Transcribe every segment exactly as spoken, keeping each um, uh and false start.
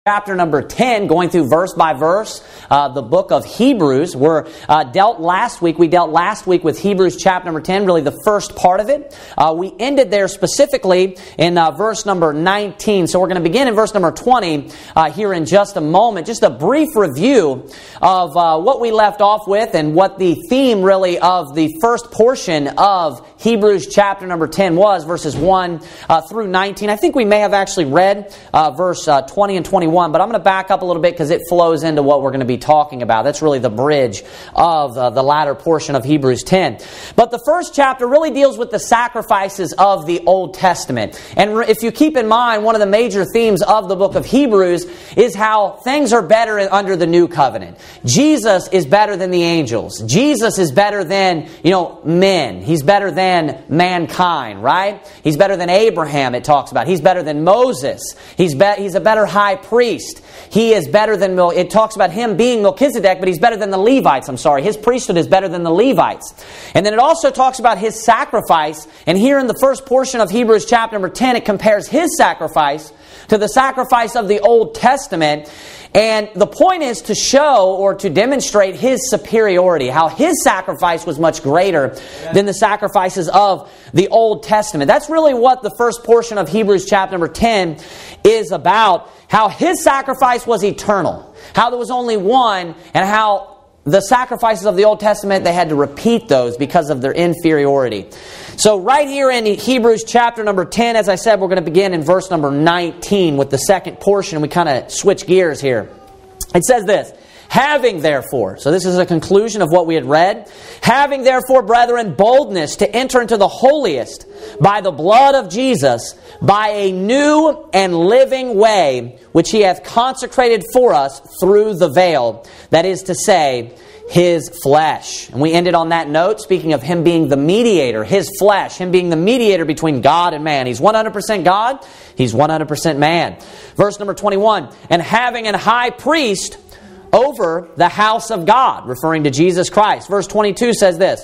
Chapter number ten, going through verse by verse, uh, the book of Hebrews. We're uh, dealt last week. We dealt last week with Hebrews chapter number ten, really the first part of it. Uh, we ended there specifically in uh, verse number nineteen. So we're going to begin in verse number twenty uh, here in just a moment. Just a brief review of uh, what we left off with and what the theme really of the first portion of Hebrews chapter number ten was, verses one uh, through nineteen. I think we may have actually read uh, verse uh, twenty and twenty-one. But I'm going to back up a little bit because it flows into what we're going to be talking about. That's really the bridge of uh, the latter portion of Hebrews ten. But the first chapter really deals with the sacrifices of the Old Testament. And if you keep in mind, one of the major themes of the book of Hebrews is how things are better under the new covenant. Jesus is better than the angels. Jesus is better than, you know, men. He's better than mankind, right? He's better than Abraham, it talks about. He's better than Moses. He's, be- he's a better high priest. He is better than, it talks about him being Melchizedek, but he's better than the Levites, I'm sorry. His priesthood is better than the Levites. And then it also talks about his sacrifice. And here in the first portion of Hebrews chapter number ten, it compares his sacrifice to the sacrifice of the Old Testament. And the point is to show or to demonstrate his superiority, how his sacrifice was much greater than the sacrifices of the Old Testament. That's really what the first portion of Hebrews chapter number ten is about, how his sacrifice was eternal, how there was only one, and how the sacrifices of the Old Testament, they had to repeat those because of their inferiority. So right here in Hebrews chapter number ten, as I said, we're going to begin in verse number nineteen with the second portion. We kind of switch gears here. It says this: having therefore, so this is a conclusion of what we had read, having therefore, brethren, boldness to enter into the holiest by the blood of Jesus, by a new and living way, which he hath consecrated for us through the veil, that is to say, his flesh. And we ended on that note, speaking of him being the mediator, his flesh, him being the mediator between God and man. He's one hundred percent God, he's one hundred percent man. Verse number twenty-one, and having an high priest over the house of God, referring to Jesus Christ. Verse twenty-two says this: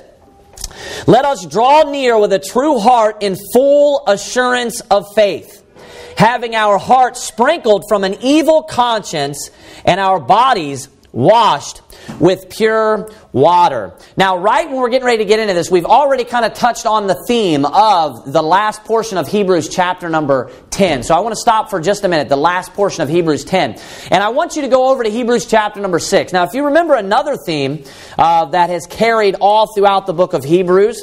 let us draw near with a true heart in full assurance of faith, having our hearts sprinkled from an evil conscience and our bodies washed with pure water. Now, right when we're getting ready to get into this, we've already kind of touched on the theme of the last portion of Hebrews chapter number ten. So I want to stop for just a minute, the last portion of Hebrews ten. And I want you to go over to Hebrews chapter number six. Now, if you remember another theme uh, that has carried all throughout the book of Hebrews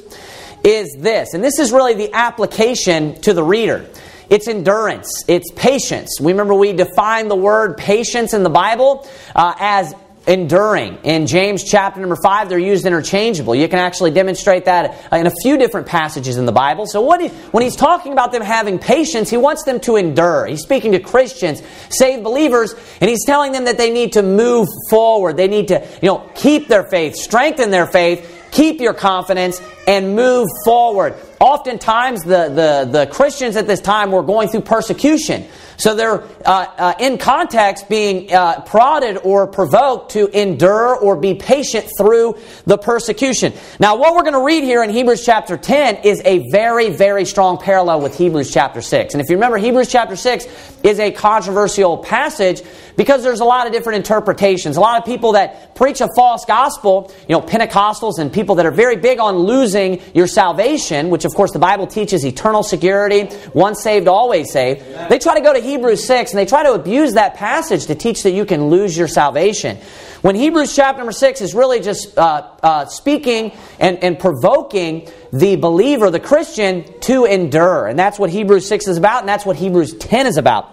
is this. And this is really the application to the reader. It's endurance. It's patience. We remember we define the word patience in the Bible uh, as enduring. In James chapter number five, they're used interchangeable. You can actually demonstrate that in a few different passages in the Bible. So what he, when he's talking about them having patience, he wants them to endure. He's speaking to Christians, saved believers, and he's telling them that they need to move forward. They need to, you know, keep their faith, strengthen their faith, keep your confidence, and move forward. Oftentimes, the, the, the Christians at this time were going through persecution. So they're, uh, uh, in context, being uh, prodded or provoked to endure or be patient through the persecution. Now, what we're going to read here in Hebrews chapter ten is a very, very strong parallel with Hebrews chapter six. And if you remember, Hebrews chapter six is a controversial passage because there's a lot of different interpretations. A lot of people that preach a false gospel, you know, Pentecostals and people that are very big on losing your salvation, which of course the Bible teaches eternal security, once saved, always saved. They try to go to Hebrews six and they try to abuse that passage to teach that you can lose your salvation. When Hebrews chapter number six is really just uh, uh, speaking and, and provoking the believer, the Christian, to endure. And that's what Hebrews six is about, and that's what Hebrews ten is about.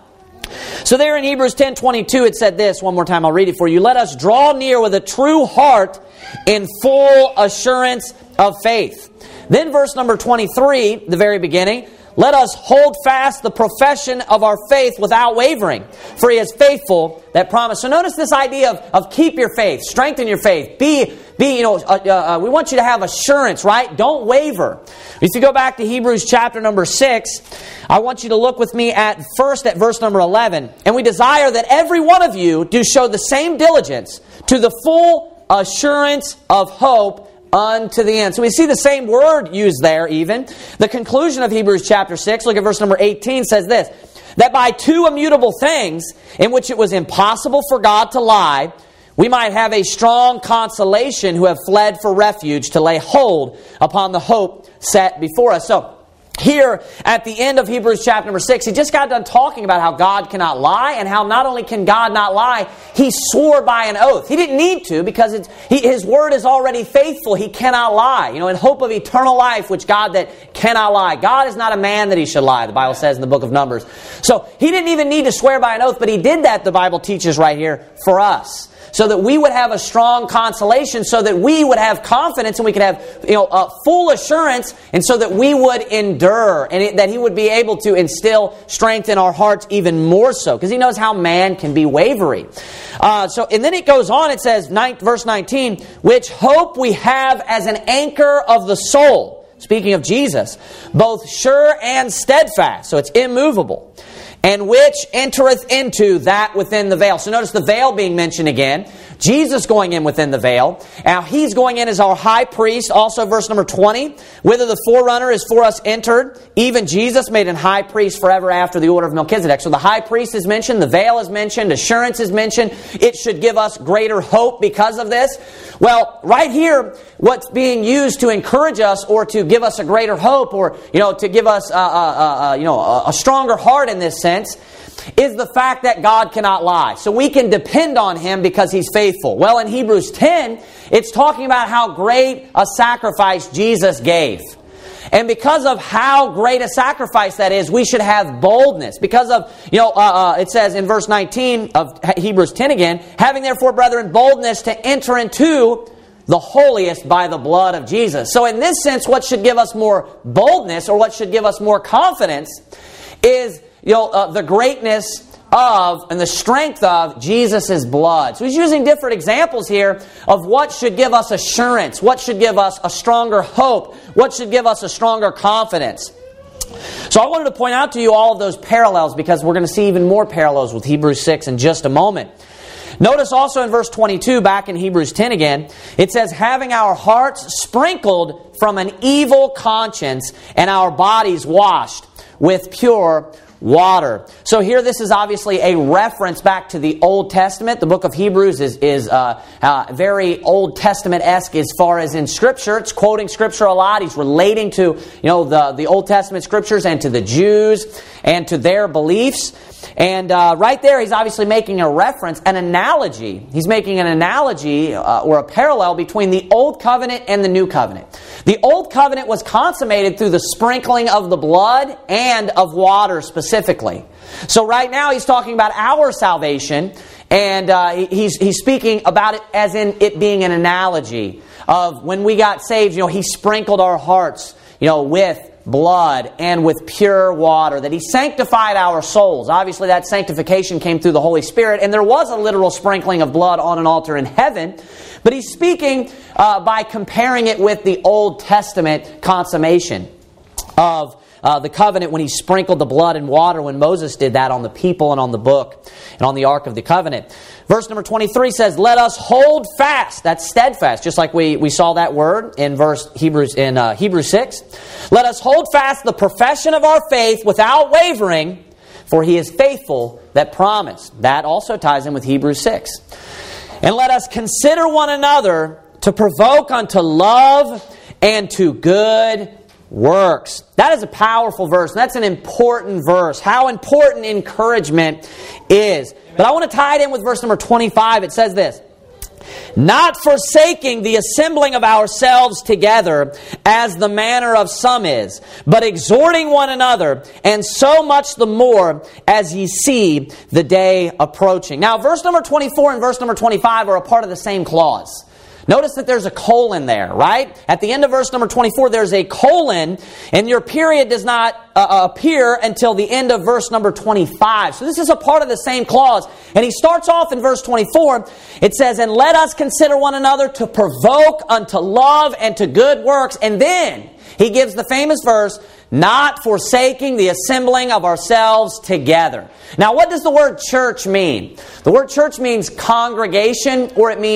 So there in Hebrews ten twenty-two it said this, one more time I'll read it for you. Let us draw near with a true heart in full assurance of faith. Then verse number twenty-three, the very beginning, let us hold fast the profession of our faith without wavering, for he is faithful that promised. So notice this idea of, of keep your faith, strengthen your faith, be, be you know, uh, uh, we want you to have assurance, right? Don't waver. If you go back to Hebrews chapter number six, I want you to look with me at first at verse number eleven. And we desire that every one of you do show the same diligence to the full assurance of hope unto the end. So we see the same word used there even. The conclusion of Hebrews chapter six, look at verse number eighteen, says this: that by two immutable things, in which it was impossible for God to lie, we might have a strong consolation who have fled for refuge to lay hold upon the hope set before us. So, here at the end of Hebrews chapter number six, he just got done talking about how God cannot lie, and how not only can God not lie, he swore by an oath. He didn't need to, because it's, he, his word is already faithful. He cannot lie. You know, in hope of eternal life, which God that cannot lie. God is not a man that he should lie, the Bible says in the book of Numbers. So he didn't even need to swear by an oath, but he did that, the Bible teaches right here, for us. So that we would have a strong consolation, so that we would have confidence, and we could have, you know, uh, full assurance, and so that we would endure, and it, that he would be able to instill strength in our hearts even more so, because he knows how man can be wavering. Uh, so, and then it goes on. It says, nine, verse nineteen, which hope we have as an anchor of the soul. Speaking of Jesus, both sure and steadfast. So it's immovable. And which entereth into that within the veil. So notice the veil being mentioned again. Jesus going in within the veil. Now he's going in as our high priest. Also verse number twenty. Whither the forerunner is for us entered. Even Jesus made an high priest forever after the order of Melchizedek. So the high priest is mentioned. The veil is mentioned. Assurance is mentioned. It should give us greater hope because of this. Well, right here, what's being used to encourage us, or to give us a greater hope, or, you know, to give us, uh, uh, uh, you know, a, a stronger heart in this sense, is the fact that God cannot lie. So we can depend on Him because He's faithful. Well, in Hebrews ten, it's talking about how great a sacrifice Jesus gave. And because of how great a sacrifice that is, we should have boldness. Because of, you know, uh, uh, it says in verse nineteen of Hebrews ten again, having therefore, brethren, boldness to enter into the holiest by the blood of Jesus. So in this sense, what should give us more boldness, or what should give us more confidence, is, you know, uh, the greatness of and the strength of Jesus' blood. So he's using different examples here of what should give us assurance, what should give us a stronger hope, what should give us a stronger confidence. So I wanted to point out to you all of those parallels, because we're going to see even more parallels with Hebrews six in just a moment. Notice also in verse twenty-two, back in Hebrews ten again, it says, having our hearts sprinkled from an evil conscience and our bodies washed with pure water. So here this is obviously a reference back to the Old Testament. The book of Hebrews is, is uh, uh, very Old Testament-esque as far as in Scripture. It's quoting Scripture a lot. He's relating to, you know, the, the Old Testament Scriptures and to the Jews and to their beliefs. And uh, right there, he's obviously making a reference, an analogy. He's making an analogy uh, or a parallel between the Old Covenant and the New Covenant. The Old Covenant was consummated through the sprinkling of the blood and of water specifically. So right now, he's talking about our salvation, and uh, he's, he's speaking about it as in it being an analogy of when we got saved. You know, He sprinkled our hearts, you know, with blood and with pure water, that He sanctified our souls. Obviously that sanctification came through the Holy Spirit, and there was a literal sprinkling of blood on an altar in heaven, but he's speaking uh, by comparing it with the Old Testament consummation of Uh, the covenant, when He sprinkled the blood and water, when Moses did that on the people and on the book and on the Ark of the Covenant. Verse number twenty-three says, let us hold fast. That's steadfast, just like we, we saw that word in verse Hebrews in uh, Hebrews six. Let us hold fast the profession of our faith without wavering, for He is faithful that promised. That also ties in with Hebrews six. And let us consider one another to provoke unto love and to good works. That is a powerful verse. That's an important verse. How important encouragement is. But I want to tie it in with verse number twenty-five. It says this, not forsaking the assembling of ourselves together, as the manner of some is, but exhorting one another, and so much the more as ye see the day approaching. Now, verse number twenty-four and verse number twenty-five are a part of the same clause. Notice that there's a colon there, right? At the end of verse number twenty-four, there's a colon, and your period does not uh, appear until the end of verse number twenty-five. So this is a part of the same clause. And he starts off in verse twenty-four. It says, and let us consider one another to provoke unto love and to good works. And then he gives the famous verse, not forsaking the assembling of ourselves together. Now, what does the word church mean? The word church means congregation, or it means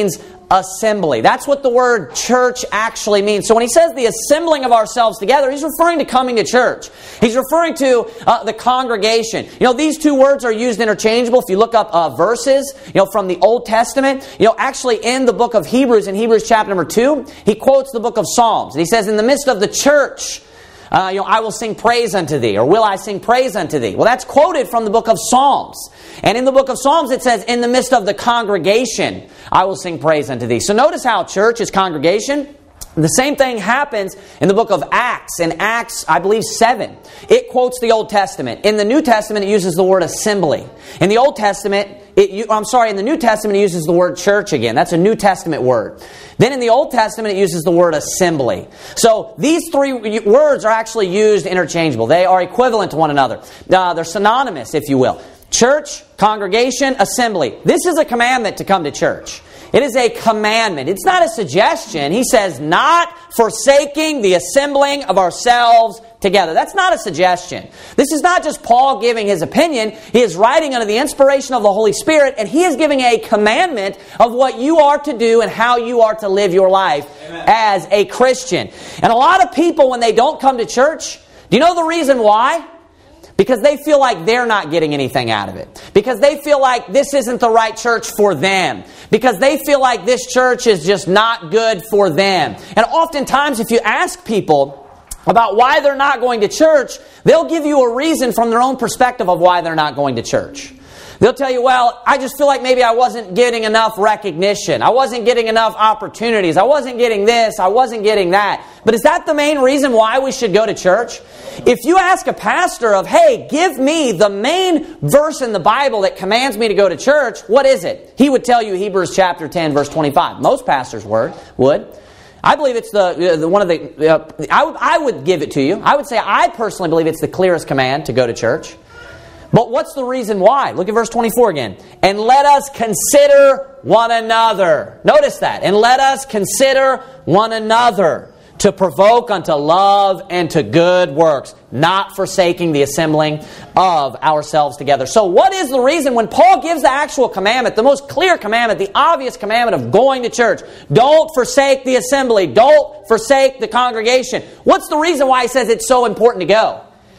assembly. That's what the word church actually means. So when he says the assembling of ourselves together, he's referring to coming to church. He's referring to uh, the congregation. You know, these two words are used interchangeable. If you look up uh, verses, you know, from the Old Testament, you know, actually in the book of Hebrews, in Hebrews chapter number two, he quotes the book of Psalms. And he says, in the midst of the church, Uh, you know, I will sing praise unto thee, or will I sing praise unto thee? Well, that's quoted from the book of Psalms. And in the book of Psalms it says, in the midst of the congregation, I will sing praise unto thee. So notice how church is congregation. The same thing happens in the book of Acts. In Acts, I believe, seven. It quotes the Old Testament. In the New Testament, it uses the word assembly. In the Old Testament, it, I'm sorry, in the New Testament, it uses the word church again. That's a New Testament word. Then in the Old Testament, it uses the word assembly. So these three words are actually used interchangeable. They are equivalent to one another. Uh, they're synonymous, if you will. Church, congregation, assembly. This is a commandment to come to church. It is a commandment. It's not a suggestion. He says, not forsaking the assembling of ourselves together. That's not a suggestion. This is not just Paul giving his opinion. He is writing under the inspiration of the Holy Spirit, and he is giving a commandment of what you are to do and how you are to live your life Amen. As a Christian. And a lot of people, when they don't come to church, do you know the reason why? Because they feel like they're not getting anything out of it. Because they feel like this isn't the right church for them. Because they feel like this church is just not good for them. And oftentimes if you ask people about why they're not going to church, they'll give you a reason from their own perspective of why they're not going to church. They'll tell you, well, I just feel like maybe I wasn't getting enough recognition. I wasn't getting enough opportunities. I wasn't getting this. I wasn't getting that. But is that the main reason why we should go to church? If you ask a pastor of, hey, give me the main verse in the Bible that commands me to go to church, what is it? He would tell you Hebrews chapter ten, verse twenty-five. Most pastors would. would. I believe it's the, the one of the, uh, I, would, I would give it to you. I would say I personally believe it's the clearest command to go to church. But what's the reason why? Look at verse twenty-four again. And let us consider one another. Notice that. And let us consider one another to provoke unto love and to good works, not forsaking the assembling of ourselves together. So what is the reason when Paul gives the actual commandment, the most clear commandment, the obvious commandment of going to church? Don't forsake the assembly. Don't forsake the congregation. What's the reason why he says it's so important to go?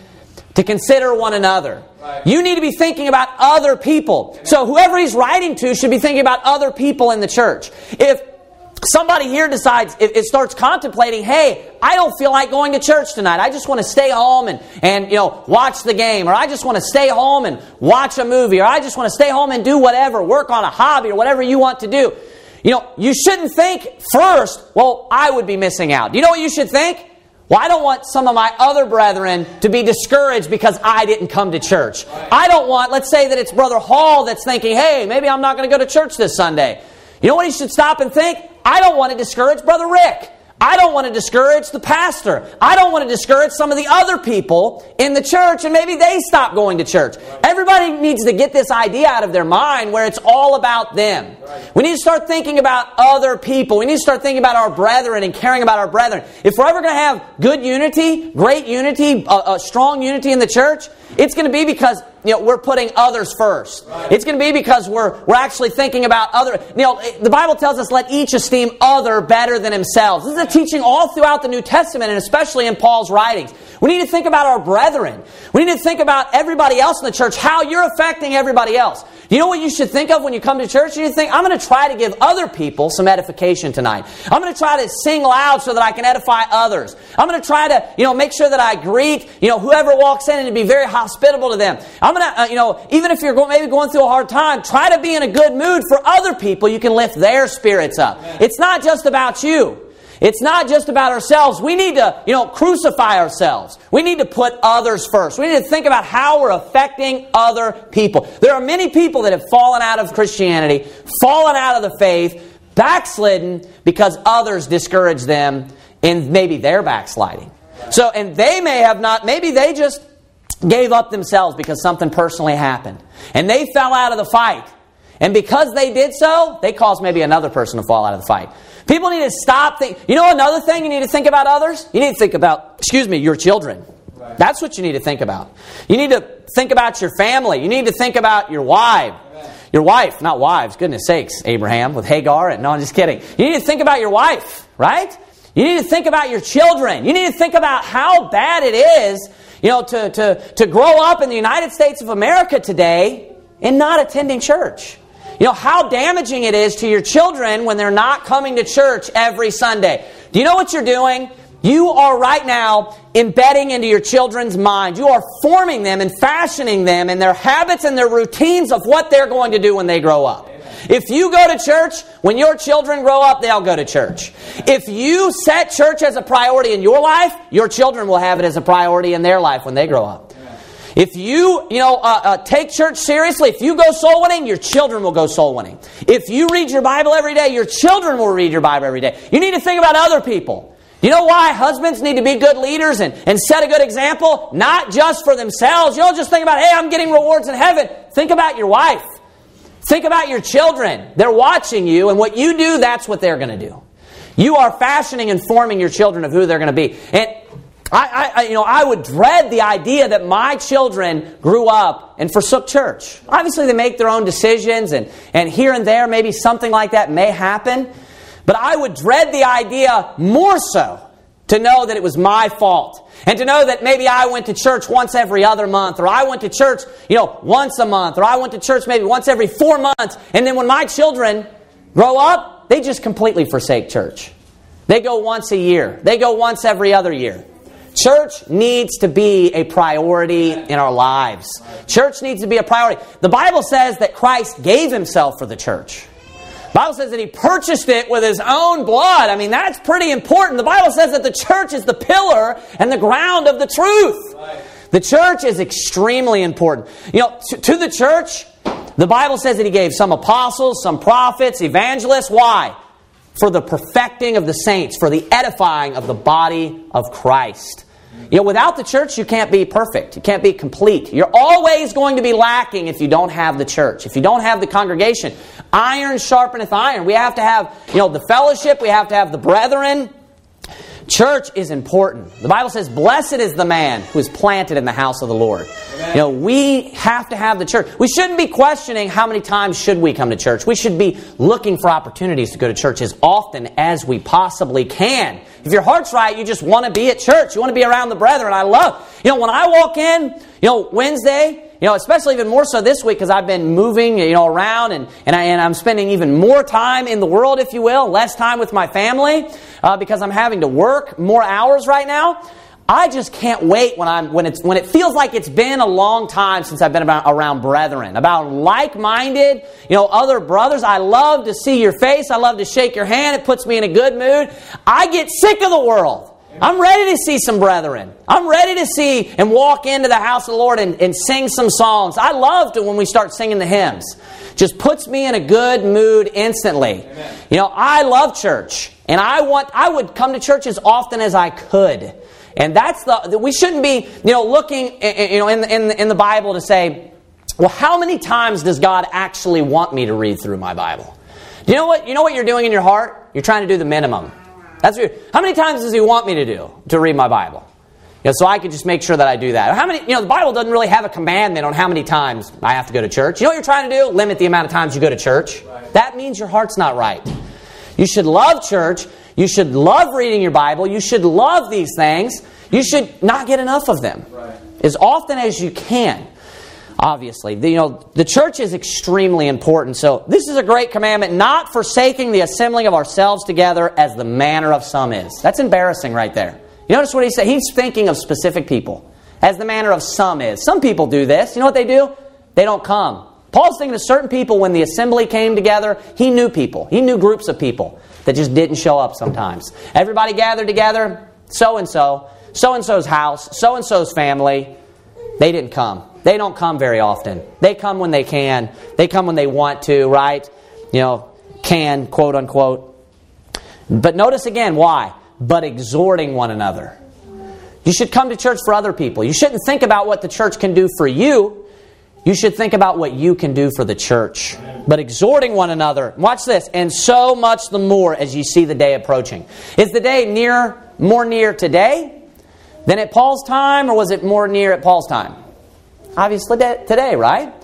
To consider one another. Right. You need to be thinking about other people. So whoever he's writing to should be thinking about other people in the church. If somebody here decides, if it starts contemplating, hey, I don't feel like going to church tonight. I just want to stay home and, and you know, watch the game. Or I just want to stay home and watch a movie. Or I just want to stay home and do whatever, work on a hobby or whatever you want to do. You know, you shouldn't think first, well, I would be missing out. You know what you should think? Well, I don't want some of my other brethren to be discouraged because I didn't come to church. Right. I don't want, let's say that it's Brother Hall that's thinking, hey, maybe I'm not going to go to church this Sunday. You know what he should stop and think? I don't want to discourage Brother Rick. I don't want to discourage the pastor. I don't want to discourage some of the other people in the church, and maybe they stop going to church. Right. Everybody needs to get this idea out of their mind where it's all about them. Right. We need to start thinking about other people. We need to start thinking about our brethren and caring about our brethren. If we're ever going to have good unity, great unity, a, a strong unity in the church, it's going to be because you know we're putting others first. Right. It's going to be because we're we're actually thinking about other. You know, the Bible tells us, "Let each esteem other better than himself." This is a teaching all throughout the New Testament, and especially in Paul's writings. We need to think about our brethren. We need to think about everybody else in the church, how you're affecting everybody else. You know what you should think of when you come to church? You need to think, I'm going to try to give other people some edification tonight. I'm going to try to sing loud so that I can edify others. I'm going to try to, you know, make sure that I greet, you know, whoever walks in and to be very hospitable to them. I'm going to, uh, you know, even if you're going, maybe going through a hard time, try to be in a good mood for other people. You can lift their spirits up. Amen. It's not just about you. It's not just about ourselves. We need to, you know, crucify ourselves. We need to put others first. We need to think about how we're affecting other people. There are many people that have fallen out of Christianity, fallen out of the faith, backslidden because others discourage them in maybe their backsliding. So, and they may have not, maybe they just gave up themselves because something personally happened. And they fell out of the fight. And because they did so, they caused maybe another person to fall out of the fight. People need to stop thinking. You know another thing you need to think about others? You need to think about, excuse me, your children. Right. That's what you need to think about. You need to think about your family. You need to think about your wife. Right. your wife, not wives, goodness sakes, Abraham, with Hagar. And, no, I'm just kidding. You need to think about your wife, right? You need to think about your children. You need to think about how bad it is, you know, to, to, to grow up in the United States of America today and not attending church. You know, how damaging it is to your children when they're not coming to church every Sunday. Do you know what you're doing? You are right now embedding into your children's mind. You are forming them and fashioning them in their habits and their routines of what they're going to do when they grow up. If you go to church, when your children grow up, they'll go to church. If you set church as a priority in your life, your children will have it as a priority in their life when they grow up. If you, you know, uh, uh, take church seriously, if you go soul winning, your children will go soul winning. If you read your Bible every day, your children will read your Bible every day. You need to think about other people. You know why husbands need to be good leaders and, and set a good example? Not just for themselves. You don't just think about, hey, I'm getting rewards in heaven. Think about your wife. Think about your children. They're watching you, and what you do, that's what they're going to do. You are fashioning and forming your children of who they're going to be. And I, I, you know, I would dread the idea that my children grew up and forsook church. Obviously, they make their own decisions, and, and here and there, maybe something like that may happen. But I would dread the idea more so to know that it was my fault. And to know that maybe I went to church once every other month, or I went to church, you know, once a month, or I went to church maybe once every four months. And then when my children grow up, they just completely forsake church. They go once a year. They go once every other year. Church needs to be a priority in our lives. Church needs to be a priority. The Bible says that Christ gave Himself for the church. The Bible says that He purchased it with His own blood. I mean, that's pretty important. The Bible says that the church is the pillar and the ground of the truth. Right. The church is extremely important. You know, to, to the church, the Bible says that He gave some apostles, some prophets, evangelists. Why? For the perfecting of the saints, for the edifying of the body of Christ. You know, without the church, you can't be perfect. You can't be complete. You're always going to be lacking if you don't have the church. If you don't have the congregation. Iron sharpeneth iron. We have to have, you know, the fellowship. We have to have the brethren. Church is important. The Bible says, blessed is the man who is planted in the house of the Lord. Amen. You know, we have to have the church. We shouldn't be questioning how many times should we come to church. We should be looking for opportunities to go to church as often as we possibly can. If your heart's right, you just want to be at church. You want to be around the brethren. I love, you know, when I walk in, you know, Wednesday, you know, especially even more so this week because I've been moving, you know, around and, and, I, and I'm spending even more time in the world, if you will, less time with my family uh, because I'm having to work more hours right now. I just can't wait when I'm when it's when it feels like it's been a long time since I've been about, around brethren, about like-minded, you know, other brothers. I love to see your face. I love to shake your hand. It puts me in a good mood. I get sick of the world. I'm ready to see some brethren. I'm ready to see and walk into the house of the Lord and, and sing some songs. I love to when we start singing the hymns. Just puts me in a good mood instantly. Amen. You know, I love church. And I want I would come to church as often as I could. And that's the we shouldn't be, you know, looking, you know, in the, in the, in the Bible to say, well, how many times does God actually want me to read through my Bible? Do you know what you know what you're doing in your heart? You're trying to do the minimum. That's what how many times does He want me to do to read my Bible? You know, so I could just make sure that I do that. How many? You know, the Bible doesn't really have a commandment on how many times I have to go to church. You know what you're trying to do? Limit the amount of times you go to church. Right. That means your heart's not right. You should love church. You should love reading your Bible. You should love these things. You should not get enough of them. Right. As often as you can. Obviously, the, you know, the church is extremely important. So this is a great commandment, not forsaking the assembling of ourselves together as the manner of some is. That's embarrassing right there. You notice what he said? He's thinking of specific people. As the manner of some is. Some people do this. You know what they do? They don't come. Paul's thinking of certain people when the assembly came together. He knew people. He knew groups of people that just didn't show up sometimes. Everybody gathered together. So-and-so. So-and-so's house. So-and-so's family. They didn't come. They don't come very often. They come when they can. They come when they want to, right? You know, can, quote unquote. But notice again, why? But exhorting one another. You should come to church for other people. You shouldn't think about what the church can do for you. You should think about what you can do for the church. But exhorting one another. Watch this. And so much the more as you see the day approaching. Is the day near, more near today than at Paul's time, or was it more near at Paul's time? Obviously today, right?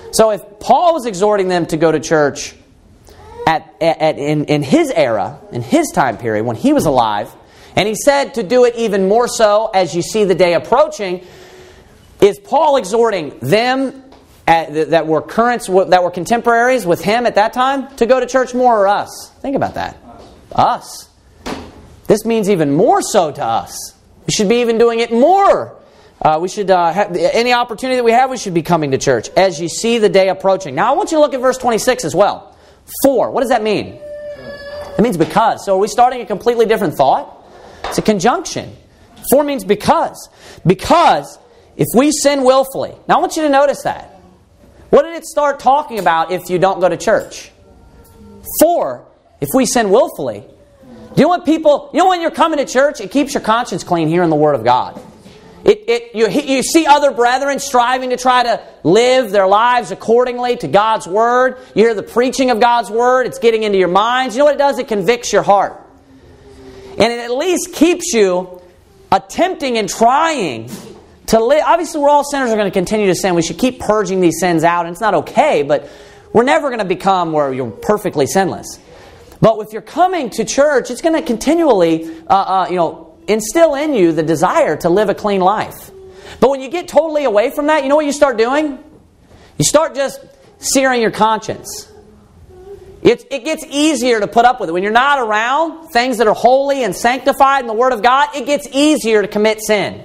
So if Paul was exhorting them to go to church at, at in, in his era, in his time period, when he was alive, and he said to do it even more so as you see the day approaching, is Paul exhorting them at, that were currents, that were contemporaries with him at that time, to go to church more, or us? Think about that. Us. This means even more so to us. We should be even doing it more. Uh, we should uh, have any opportunity that we have, we should be coming to church as you see the day approaching. Now I want you to look at verse twenty-six as well. For, what does that mean? It means because. So are we starting a completely different thought? It's a conjunction. For means because. Because if we sin willfully. Now I want you to notice that. What did it start talking about if you don't go to church? For, if we sin willfully. You know what people, you know when you're coming to church, it keeps your conscience clean hearing the Word of God. It, it, you, you see other brethren striving to try to live their lives accordingly to God's Word. You hear the preaching of God's Word. It's getting into your minds. You know what it does? It convicts your heart. And it at least keeps you attempting and trying to live. Obviously, we're all sinners, are going to continue to sin. We should keep purging these sins out. And it's not okay, but we're never going to become where you're perfectly sinless. But if you're coming to church, it's going to continually, uh, uh, you know, instill in you the desire to live a clean life. But when you get totally away from that, you know what you start doing? You start just searing your conscience. It, it gets easier to put up with it. When you're not around things that are holy and sanctified in the Word of God, it gets easier to commit sin.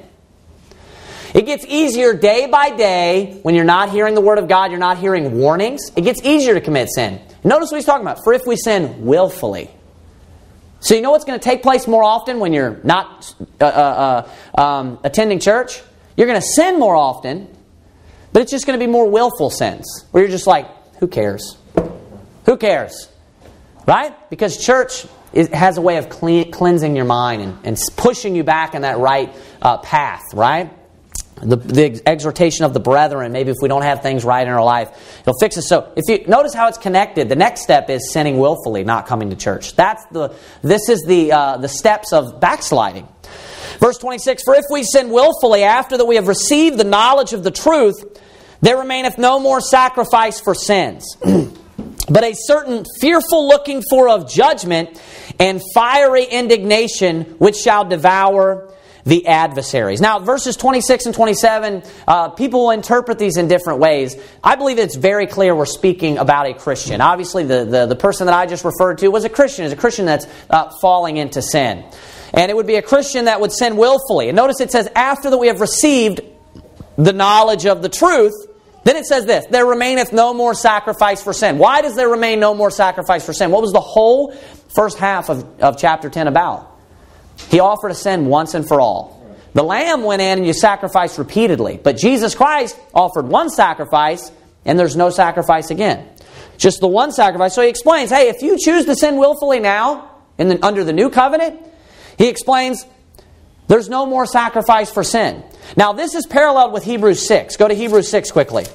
It gets easier day by day when you're not hearing the Word of God, you're not hearing warnings. It gets easier to commit sin. Notice what he's talking about. For if we sin willfully. So you know what's going to take place more often when you're not uh, uh, uh, um, attending church? You're going to sin more often, but it's just going to be more willful sins. Where you're just like, who cares? Who cares? Right? Because church is, has a way of clean, cleansing your mind and, and pushing you back in that right uh, path, right? The, the exhortation of the brethren, maybe if we don't have things right in our life, it'll fix it. So if you notice how it's connected, the next step is sinning willfully, not coming to church. That's the this is the uh, the steps of backsliding. Verse twenty-six, for if we sin willfully after that we have received the knowledge of the truth, there remaineth no more sacrifice for sins, but a certain fearful looking for of judgment and fiery indignation which shall devour the adversaries. Now, verses twenty-six and twenty-seven, uh, people will interpret these in different ways. I believe it's very clear we're speaking about a Christian. Obviously, the, the, the person that I just referred to was a Christian. Is a Christian that's uh, falling into sin. And it would be a Christian that would sin willfully. And notice it says, after that we have received the knowledge of the truth, then it says this, there remaineth no more sacrifice for sin. Why does there remain no more sacrifice for sin? What was the whole first half of, of chapter ten about? He offered a sin once and for all. The lamb went in and you sacrificed repeatedly. But Jesus Christ offered one sacrifice and there's no sacrifice again. Just the one sacrifice. So he explains, hey, if you choose to sin willfully now, in the, under the new covenant, he explains, there's no more sacrifice for sin. Now this is paralleled with Hebrews six. Go to Hebrews six quickly.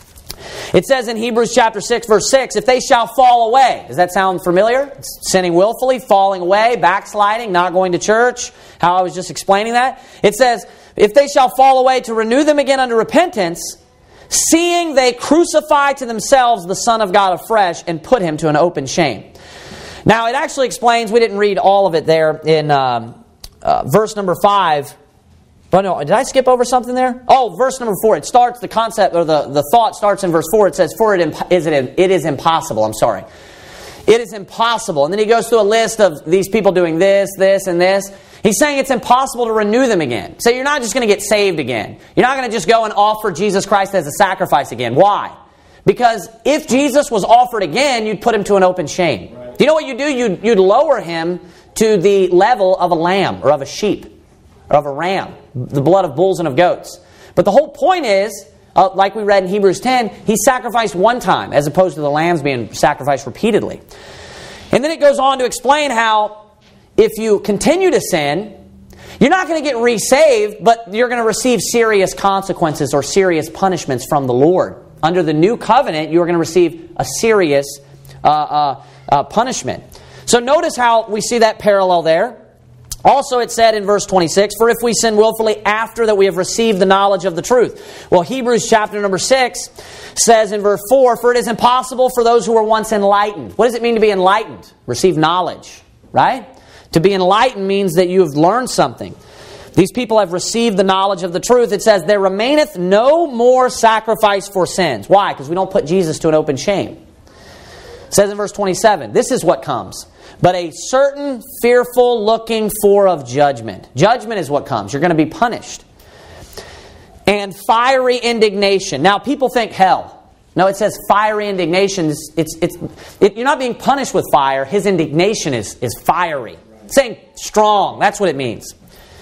It says in Hebrews chapter six, verse six, if they shall fall away. Does that sound familiar? It's sinning willfully, falling away, backsliding, not going to church. How I was just explaining that. It says, if they shall fall away, to renew them again unto repentance, seeing they crucify to themselves the Son of God afresh and put him to an open shame. Now it actually explains, we didn't read all of it there in um, uh, verse number five. But no, did I skip over something there? Oh, verse number four. It starts, the concept, or the, the thought starts in verse four. It says, for it imp- is it, it is impossible. I'm sorry. It is impossible. And then he goes through a list of these people doing this, this, and this. He's saying it's impossible to renew them again. So you're not just going to get saved again. You're not going to just go and offer Jesus Christ as a sacrifice again. Why? Because if Jesus was offered again, you'd put him to an open shame. Right. Do you know what you do? You'd, you'd lower him to the level of a lamb or of a sheep or of a ram, the blood of bulls and of goats. But the whole point is, uh, like we read in Hebrews ten, he sacrificed one time as opposed to the lambs being sacrificed repeatedly. And then it goes on to explain how if you continue to sin, you're not going to get resaved, but you're going to receive serious consequences or serious punishments from the Lord. Under the new covenant, you're going to receive a serious uh, uh, uh, punishment. So notice how we see that parallel there. Also it said in verse twenty-six, for if we sin willfully after that we have received the knowledge of the truth. Well, Hebrews chapter number six says in verse four, for it is impossible for those who were once enlightened. What does it mean to be enlightened? Receive knowledge, right? To be enlightened means that you have learned something. These people have received the knowledge of the truth. It says, there remaineth no more sacrifice for sins. Why? Because we don't put Jesus to an open shame. It says in verse twenty-seven, this is what comes. But a certain fearful looking for of judgment. Judgment is what comes. You're going to be punished. And fiery indignation. Now, people think hell. No, it says fiery indignation. It's, it's, it's, it, you're not being punished with fire. His indignation is, is fiery. It's saying strong. That's what it means.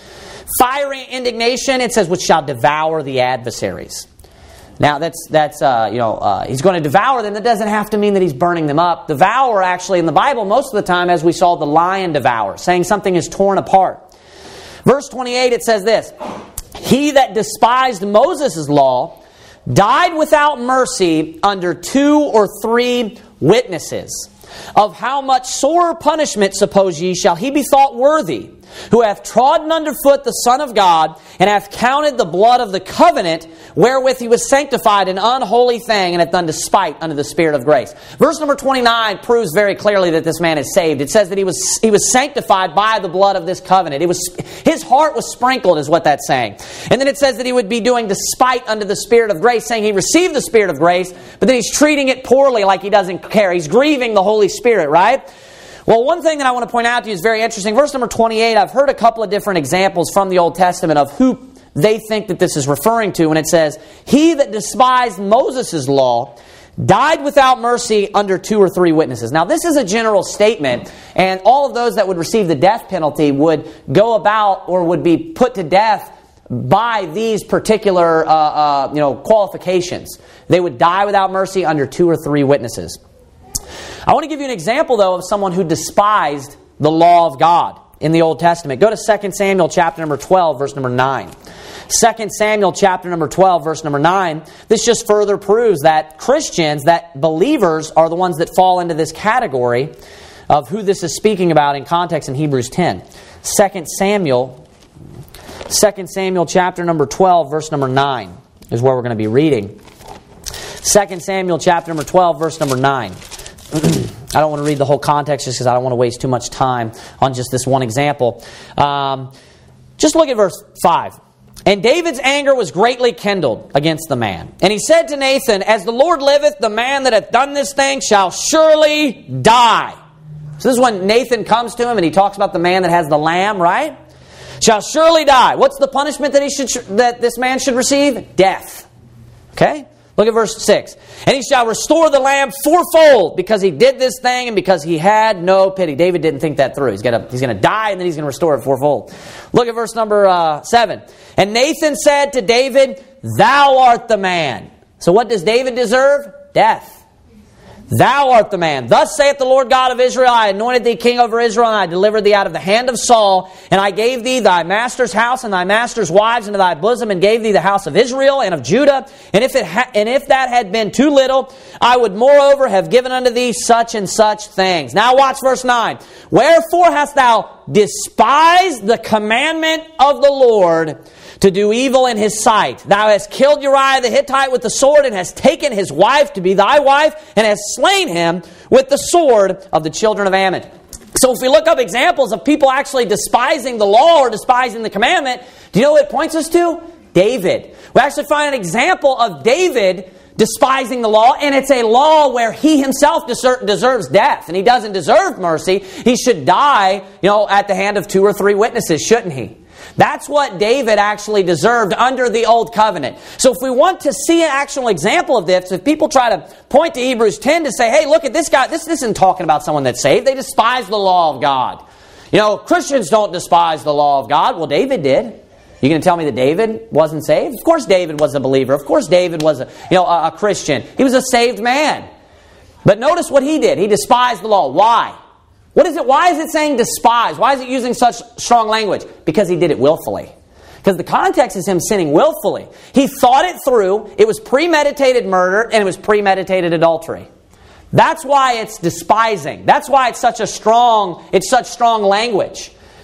Fiery indignation, it says, which shall devour the adversaries. Now, that's, that's uh, you know, uh, he's going to devour them. That doesn't have to mean that he's burning them up. Devour, actually, in the Bible, most of the time, as we saw, the lion devour, saying something is torn apart. Verse twenty-eight, it says this, he that despised Moses' law died without mercy under two or three witnesses. Of how much sorer punishment, suppose ye, shall he be thought worthy, who hath trodden under foot the Son of God, and hath counted the blood of the covenant, wherewith he was sanctified an unholy thing, and hath done despite unto the Spirit of grace. Verse number twenty-nine proves very clearly that this man is saved. It says that he was he was sanctified by the blood of this covenant. It was his heart was sprinkled, is what that's saying. And then it says that he would be doing despite unto the Spirit of grace, saying he received the Spirit of grace, but then he's treating it poorly, like he doesn't care. He's grieving the Holy Spirit, right? Well, one thing that I want to point out to you is very interesting. Verse number twenty-eight, I've heard a couple of different examples from the Old Testament of who they think that this is referring to. And it says, he that despised Moses' law died without mercy under two or three witnesses. Now, this is a general statement, and all of those that would receive the death penalty would go about or would be put to death by these particular uh, uh, you know, qualifications. They would die without mercy under two or three witnesses. I want to give you an example, though, of someone who despised the law of God in the Old Testament. Go to Second Samuel chapter number twelve, verse number nine. Second Samuel chapter number twelve, verse number nine. This just further proves that Christians, that believers, are the ones that fall into this category of who this is speaking about in context in Hebrews ten. Second Samuel, Second Samuel chapter number twelve, verse number nine is where we're going to be reading. Second Samuel chapter number twelve, verse number nine. I don't want to read the whole context just because I don't want to waste too much time on just this one example. Um, just look at verse five. And David's anger was greatly kindled against the man. And he said to Nathan, as the Lord liveth, the man that hath done this thing shall surely die. So this is when Nathan comes to him and he talks about the man that has the lamb, right? Shall surely die. What's the punishment that he should that this man should receive? Death. Okay? Look at verse six. And he shall restore the lamb fourfold because he did this thing and because he had no pity. David didn't think that through. He's going to he's going to die and then he's going to restore it fourfold. Look at verse number uh, seven. And Nathan said to David, thou art the man. So what does David deserve? Death. Thou art the man. Thus saith the Lord God of Israel, I anointed thee king over Israel, and I delivered thee out of the hand of Saul, and I gave thee thy master's house and thy master's wives into thy bosom, and gave thee the house of Israel and of Judah. And if it ha- and if that had been too little, I would moreover have given unto thee such and such things. Now watch verse nine. Wherefore hast thou despised the commandment of the Lord to do evil in his sight? Thou hast killed Uriah the Hittite with the sword, and hast taken his wife to be thy wife, and hast slain him with the sword of the children of Ammon. So if we look up examples of people actually despising the law or despising the commandment, do you know what it points us to? David. We actually find an example of David despising the law, and it's a law where he himself deserves death, and he doesn't deserve mercy. He should die, you know, at the hand of two or three witnesses, shouldn't he? That's what David actually deserved under the Old Covenant. So if we want to see an actual example of this, if people try to point to Hebrews ten to say, hey, look at this guy, this, this isn't talking about someone that's saved. They despise the law of God. You know, Christians don't despise the law of God. Well, David did. You going to tell me that David wasn't saved? Of course David was a believer. Of course David was a, you know, a, a Christian. He was a saved man. But notice what he did. He despised the law. Why? What is it? Why is it saying despise? Why is it using such strong language? Because he did it willfully. Because the context is him sinning willfully. He thought it through. It was premeditated murder and it was premeditated adultery. That's why it's despising. That's why it's such a strong, it's such strong language.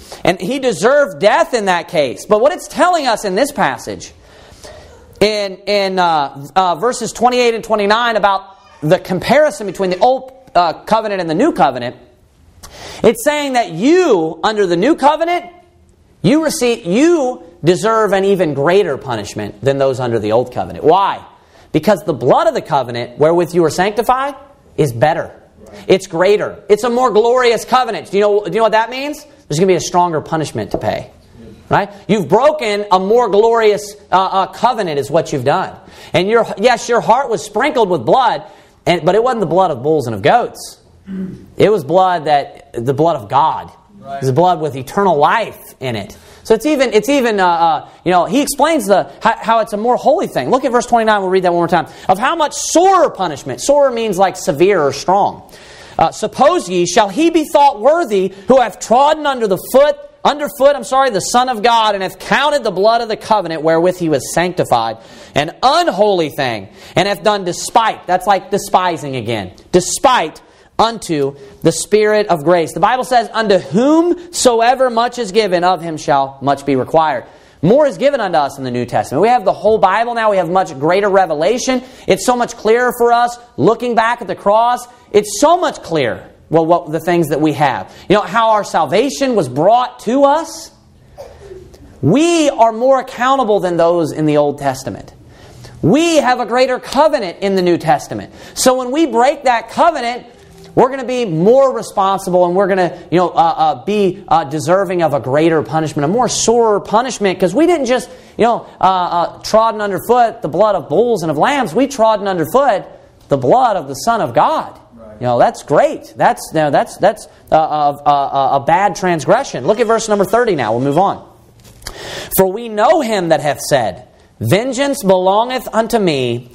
And he deserved death in that case. But what it's telling us in this passage, in, in uh, uh, verses twenty-eight and twenty-nine, about the comparison between the old uh, covenant and the new covenant, it's saying that you, under the new covenant, you receive, you deserve an even greater punishment than those under the old covenant. Why? Because the blood of the covenant wherewith you are sanctified is better. It's greater. It's a more glorious covenant. Do you know, do you know what that means? There's going to be a stronger punishment to pay. Right? You've broken a more glorious uh, uh, covenant is what you've done. And your yes, your heart was sprinkled with blood, and, but it wasn't the blood of bulls and of goats. It was blood that the blood of God. Right. It was blood with eternal life in it. So it's even, it's even, uh, uh, you know, he explains the how, how it's a more holy thing. Look at verse twenty-nine. We'll read that one more time. Of how much sorer punishment. Sorer means like severe or strong. Uh, Suppose ye, shall he be thought worthy who hath trodden under the foot, underfoot, I'm sorry, the Son of God, and hath counted the blood of the covenant wherewith he was sanctified, an unholy thing, and hath done despite. That's like despising again. Despite unto the Spirit of grace. The Bible says, unto whomsoever much is given, of him shall much be required. More is given unto us in the New Testament. We have the whole Bible now. We have much greater revelation. It's so much clearer for us. Looking back at the cross, it's so much clearer, well, what the things that we have. You know, how our salvation was brought to us. We are more accountable than those in the Old Testament. We have a greater covenant in the New Testament. So when we break that covenant, we're going to be more responsible, and we're going to, you know, uh, uh, be uh, deserving of a greater punishment, a more sorer punishment, because we didn't just, you know, uh, uh, trodden underfoot the blood of bulls and of lambs. We trodden underfoot the blood of the Son of God. Right. You know, that's great. That's you know, that's that's uh, uh, uh, a bad transgression. Look at verse number thirty. Now we'll move on. For we know him that hath said, vengeance belongeth unto me.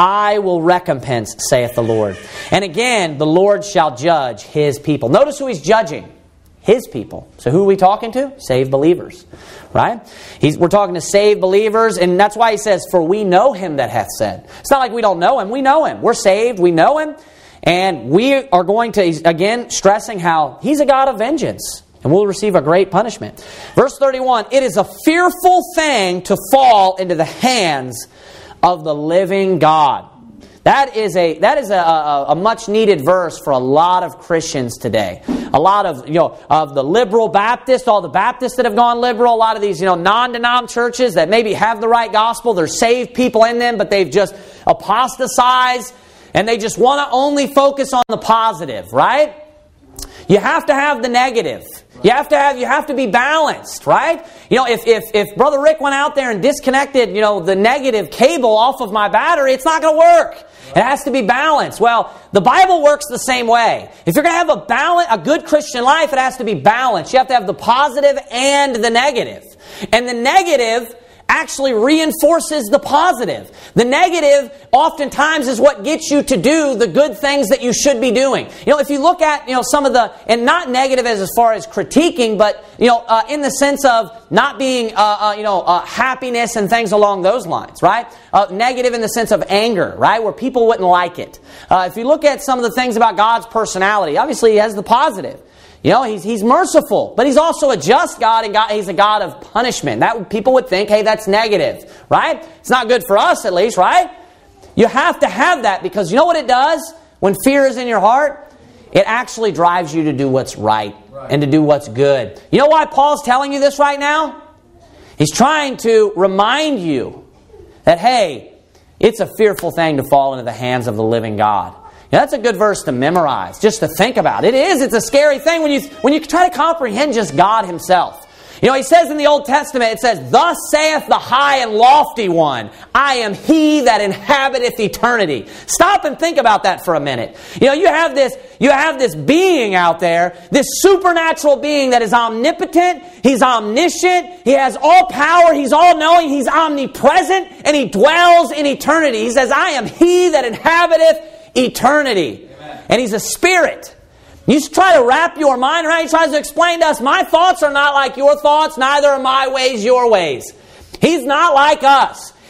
I will recompense, saith the Lord. And again, the Lord shall judge His people. Notice who He's judging. His people. So who are we talking to? Saved believers. Right? He's, we're talking to saved believers, and that's why He says, for we know Him that hath said. It's not like we don't know Him. We know Him. We're saved. We know Him. And we are going to, again, stressing how He's a God of vengeance. And we'll receive a great punishment. Verse thirty-one, it is a fearful thing to fall into the hands of the living God. That is a that is a, a, a much needed verse for a lot of Christians today. A lot of you know of the liberal Baptists, all the Baptists that have gone liberal, a lot of these you know non-denom churches that maybe have the right gospel, there's saved people in them, but they've just apostatized, and they just want to only focus on the positive, right? You have to have the negative. You have to have you have to be balanced, right? You know, if if if Brother Rick went out there and disconnected, you know, the negative cable off of my battery, it's not going to work. It has to be balanced. Well, the Bible works the same way. If you're going to have a balance, a good Christian life, it has to be balanced. You have to have the positive and the negative. And the negative actually reinforces the positive. The negative oftentimes is what gets you to do the good things that you should be doing. You know, if you look at, you know, some of the, and not negative as, as far as critiquing, but, you know, uh, in the sense of not being, uh, uh, you know, uh, happiness and things along those lines, right? Uh, negative in the sense of anger, right? Where people wouldn't like it. Uh, if you look at some of the things about God's personality, obviously He has the positive. You know, he's he's merciful, but He's also a just God, and God, He's a God of punishment. That people would think, hey, that's negative, right? It's not good for us, at least, right? You have to have that, because you know what it does when fear is in your heart? It actually drives you to do what's right, right. and to do what's good. You know why Paul's telling you this right now? He's trying to remind you that, hey, it's a fearful thing to fall into the hands of the living God. Now, that's a good verse to memorize, just to think about. It is. It's a scary thing when you when you try to comprehend just God Himself. You know, He says in the Old Testament, it says, thus saith the high and lofty one, I am He that inhabiteth eternity. Stop and think about that for a minute. You know, you have this, you have this being out there, this supernatural being that is omnipotent, He's omniscient, He has all power, He's all-knowing, He's omnipresent, and He dwells in eternity. He says, I am He that inhabiteth eternity. Amen. And He's a spirit. You try to wrap your mind around. He tries to explain to us, my thoughts are not like your thoughts, neither are my ways your ways. He's not like us.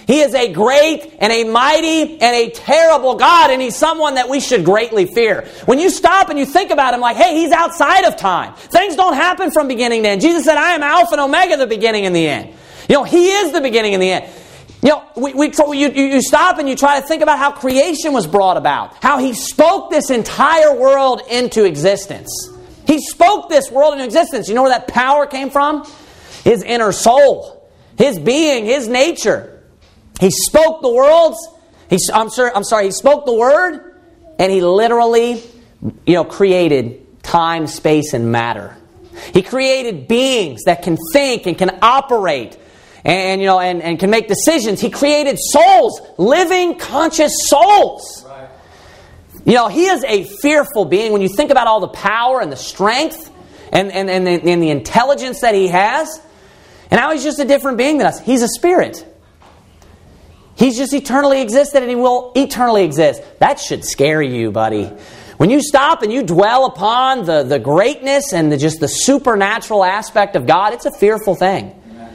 He is a great and a mighty and a terrible God, and He's someone that we should greatly fear. When you stop and you think about Him like, hey, He's outside of time. Things don't happen from beginning to end. Jesus said, I am Alpha and Omega, the beginning and the end. You know, He is the beginning and the end. You know, we, we, you, you stop and you try to think about how creation was brought about. How He spoke this entire world into existence. He spoke this world into existence. You know where that power came from? His inner soul. His being, His nature. He spoke the worlds. He, I'm, sure, I'm sorry, He spoke the Word. And He literally, you know, created time, space, and matter. He created beings that can think and can operate. And, you know, and, and can make decisions. He created souls, living, conscious souls. Right. You know, He is a fearful being. When you think about all the power and the strength and, and, and, the, and the intelligence that He has, and how He's just a different being than us. He's a spirit. He's just eternally existed, and He will eternally exist. That should scare you, buddy. When you stop and you dwell upon the, the greatness and the, just the supernatural aspect of God, it's a fearful thing.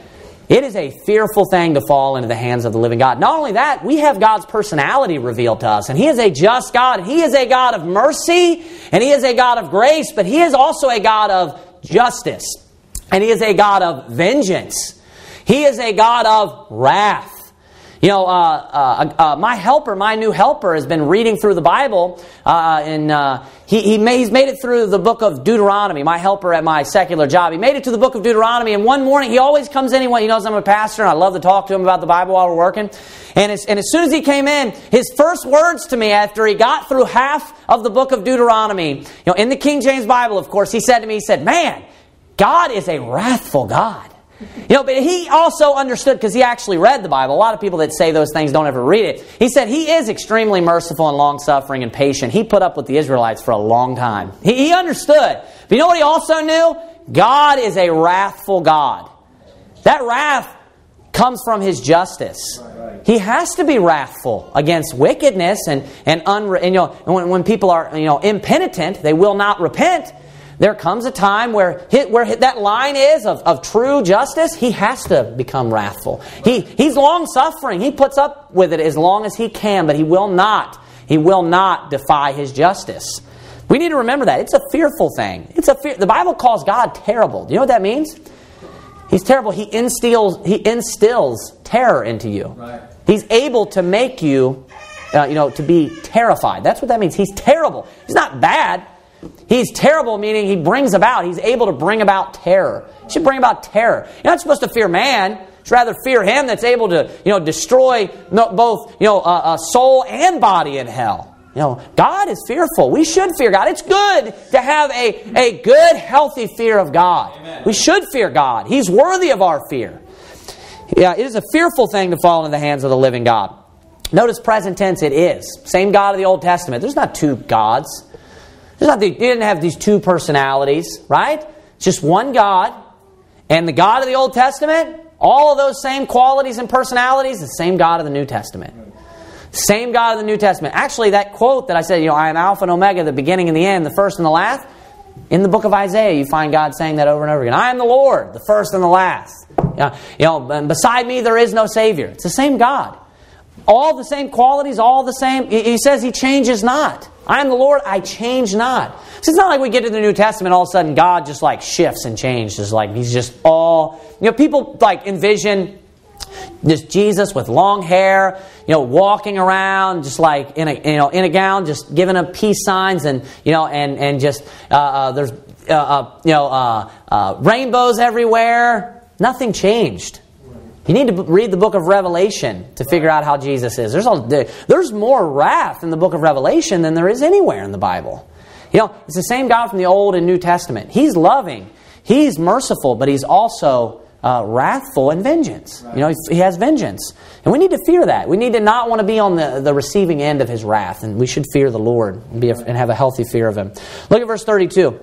It is a fearful thing to fall into the hands of the living God. Not only that, we have God's personality revealed to us. And He is a just God. He is a God of mercy. And He is a God of grace. But He is also a God of justice. And He is a God of vengeance. He is a God of wrath. You know, uh, uh, uh, my helper, my new helper, has been reading through the Bible, uh, and uh, he, he made, he's made it through the book of Deuteronomy. My helper at my secular job, he made it to the book of Deuteronomy, and one morning, he always comes in, he knows I'm a pastor, and I love to talk to him about the Bible while we're working. And as, and as soon as he came in, his first words to me after he got through half of the book of Deuteronomy, you know, in the King James Bible, of course, he said to me, he said, man, God is a wrathful God. You know, but he also understood, because he actually read the Bible. A lot of people that say those things don't ever read it. He said He is extremely merciful and long-suffering and patient. He put up with the Israelites for a long time. He, he understood. But you know what he also knew? God is a wrathful God. That wrath comes from His justice. He has to be wrathful against wickedness and and, unre- and you know when, when people are you know impenitent, they will not repent. There comes a time where hit, where hit, that line is of, of true justice, He has to become wrathful. He He's long-suffering. He puts up with it as long as He can, but He will not. He will not defy His justice. We need to remember that. It's a fearful thing. It's a fear. The Bible calls God terrible. Do you know what that means? He's terrible. He instills, he instills terror into you. Right. He's able to make you, uh, you know, to be terrified. That's what that means. He's terrible. He's not bad. He's terrible, meaning He brings about, He's able to bring about terror. He should bring about terror. You're not supposed to fear man. You should rather fear Him that's able to, you know, destroy both, you know, a, a soul and body in hell. You know, God is fearful. We should fear God. It's good to have a, a good, healthy fear of God. Amen. We should fear God. He's worthy of our fear. Yeah, it is a fearful thing to fall into the hands of the living God. Notice present tense, it is. Same God of the Old Testament. There's not two gods. There's not the, he didn't have these two personalities, right? It's just one God. And the God of the Old Testament, all of those same qualities and personalities, the same God of the New Testament. Same God of the New Testament. Actually, that quote that I said, you know, I am Alpha and Omega, the beginning and the end, the first and the last. In the book of Isaiah, you find God saying that over and over again. I am the Lord, the first and the last. You know, and beside me there is no Savior. It's the same God. All the same qualities, all the same. He says He changes not. I am the Lord, I change not. So it's not like we get to the New Testament, all of a sudden God just like shifts and changes. Like He's just all... You know, people like envision this Jesus with long hair, you know, walking around just like in a you know in a gown, just giving up peace signs, and you know, and and just uh, uh, there's uh, uh, you know uh, uh, rainbows everywhere. Nothing changed. You need to read the book of Revelation to figure out how Jesus is. There's a, there's more wrath in the book of Revelation than there is anywhere in the Bible. You know, it's the same God from the Old and New Testament. He's loving, He's merciful, but He's also uh, wrathful in vengeance. Right. You know, He has vengeance. And we need to fear that. We need to not want to be on the, the receiving end of His wrath. And we should fear the Lord and, be a, and have a healthy fear of Him. Look at verse thirty-two.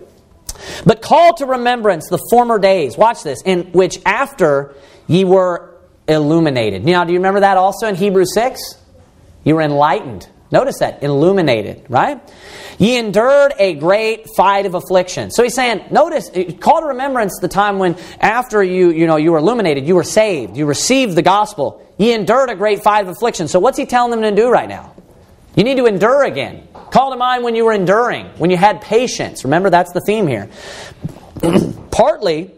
But call to remembrance the former days. Watch this. In which after ye were illuminated. Now, do you remember that also in Hebrews six? You were enlightened. Notice that, illuminated, right? Ye endured a great fight of affliction. So he's saying, notice, call to remembrance the time when after you, you know, you were illuminated, you were saved, you received the gospel. Ye endured a great fight of affliction. So what's he telling them to do right now? You need to endure again. Call to mind when you were enduring, when you had patience. Remember, that's the theme here. Partly,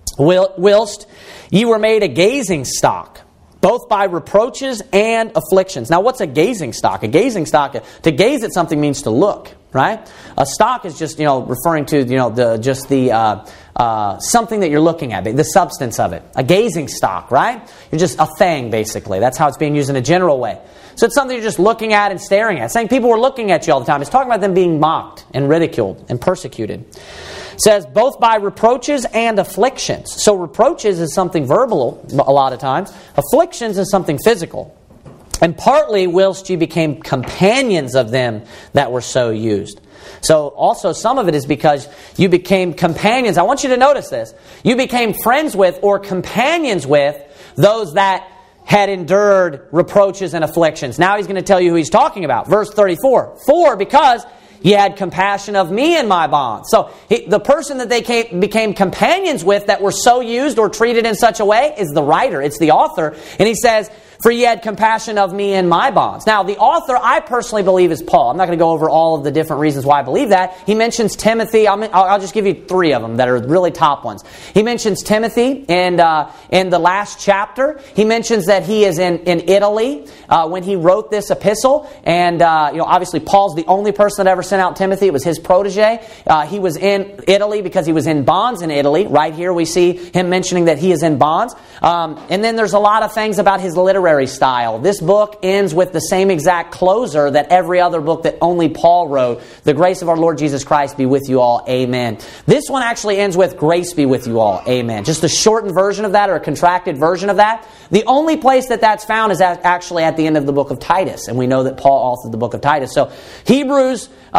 whilst ye were made a gazing stock, both by reproaches and afflictions. Now, what's a gazing stock? A gazing stock, to gaze at something means to look, right? A stock is just, you know, referring to, you know, the just the uh, uh, something that you're looking at, the substance of it. A gazing stock, right? You're just a thing, basically. That's how it's being used in a general way. So it's something you're just looking at and staring at. It's saying people were looking at you all the time. It's talking about them being mocked and ridiculed and persecuted. It says, both by reproaches and afflictions. So reproaches is something verbal a lot of times. Afflictions is something physical. And partly whilst you became companions of them that were so used. So also some of it is because you became companions. I want you to notice this. You became friends with or companions with those that had endured reproaches and afflictions. Now he's going to tell you who he's talking about. Verse thirty-four. For because ye had compassion of me in my bonds. So he, the person that they came, became companions with that were so used or treated in such a way is the writer. It's the author. And he says, for ye had compassion of me in my bonds. Now, the author, I personally believe, is Paul. I'm not going to go over all of the different reasons why I believe that. He mentions Timothy. I'll, I'll just give you three of them that are really top ones. He mentions Timothy in, uh, in the last chapter. He mentions that he is in, in Italy uh, when he wrote this epistle. And, uh, you know, obviously, Paul's the only person that ever sent out Timothy. It was his protege. Uh, he was in Italy because he was in bonds in Italy. Right here we see him mentioning that he is in bonds. Um, and then there's a lot of things about his literary style. This book ends with the same exact closer that every other book that only Paul wrote. The grace of our Lord Jesus Christ be with you all. Amen. This one actually ends with grace be with you all. Amen. Just a shortened version of that or a contracted version of that. The only place that that's found is at, actually at the end of the book of Titus. And we know that Paul authored the book of Titus. So Hebrews, uh,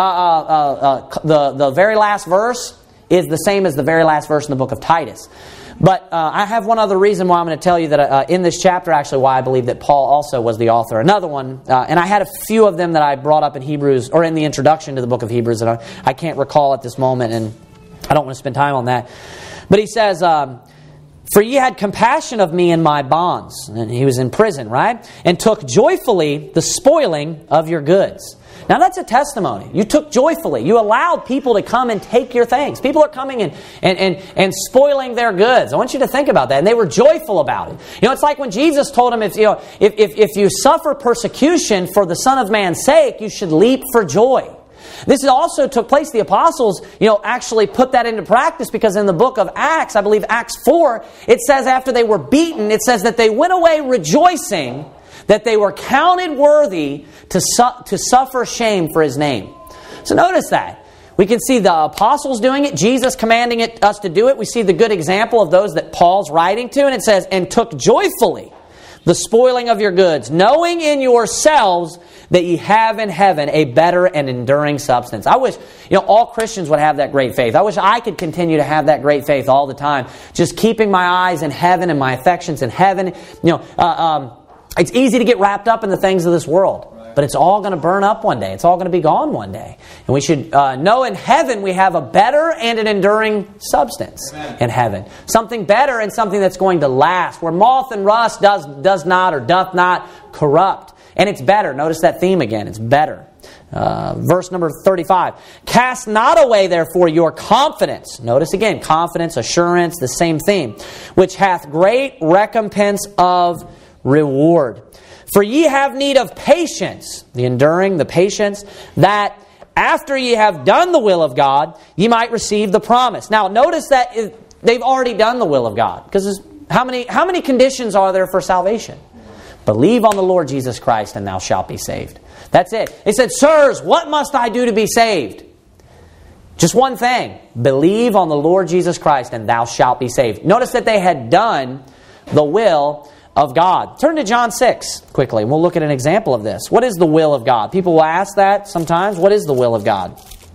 uh, uh, the, the very last verse is the same as the very last verse in the book of Titus. But uh, I have one other reason why I'm going to tell you that uh, in this chapter, actually, why I believe that Paul also was the author. Another one, uh, and I had a few of them that I brought up in Hebrews, or in the introduction to the book of Hebrews, that I, I can't recall at this moment, and I don't want to spend time on that. But he says, um, for ye had compassion of me in my bonds. And he was in prison, right? And took joyfully the spoiling of your goods. Now that's a testimony. You took joyfully. You allowed people to come and take your things. People are coming and, and, and, and spoiling their goods. I want you to think about that. And they were joyful about it. You know, it's like when Jesus told them, if you know, if, if, if you suffer persecution for the Son of Man's sake, you should leap for joy. This also took place. The apostles, you know, actually put that into practice because in the book of Acts, I believe Acts four, it says after they were beaten, it says that they went away rejoicing that they were counted worthy to, su- to suffer shame for His name. So notice that. We can see the apostles doing it, Jesus commanding it, us to do it. We see the good example of those that Paul's writing to, and it says, and took joyfully the spoiling of your goods, knowing in yourselves that ye have in heaven a better and enduring substance. I wish, you know, all Christians would have that great faith. I wish I could continue to have that great faith all the time. Just keeping my eyes in heaven and my affections in heaven. You know, uh, um, it's easy to get wrapped up in the things of this world. But it's all going to burn up one day. It's all going to be gone one day. And we should uh, know in heaven we have a better and an enduring substance. Amen. In heaven. Something better and something that's going to last. Where moth and rust does, does not or doth not corrupt. And it's better. Notice that theme again. It's better. Uh, verse number thirty-five. Cast not away therefore your confidence. Notice again, confidence, assurance, the same theme. Which hath great recompense of reward. For ye have need of patience, the enduring, the patience, that after ye have done the will of God, ye might receive the promise. Now, notice that they've already done the will of God. Because how many, how many conditions are there for salvation? Believe on the Lord Jesus Christ and thou shalt be saved. That's it. They said, sirs, what must I do to be saved? Just one thing. Believe on the Lord Jesus Christ and thou shalt be saved. Notice that they had done the will of God. Turn to John six quickly, and we'll look at an example of this. What is the will of God? People will ask that sometimes. What is the will of God?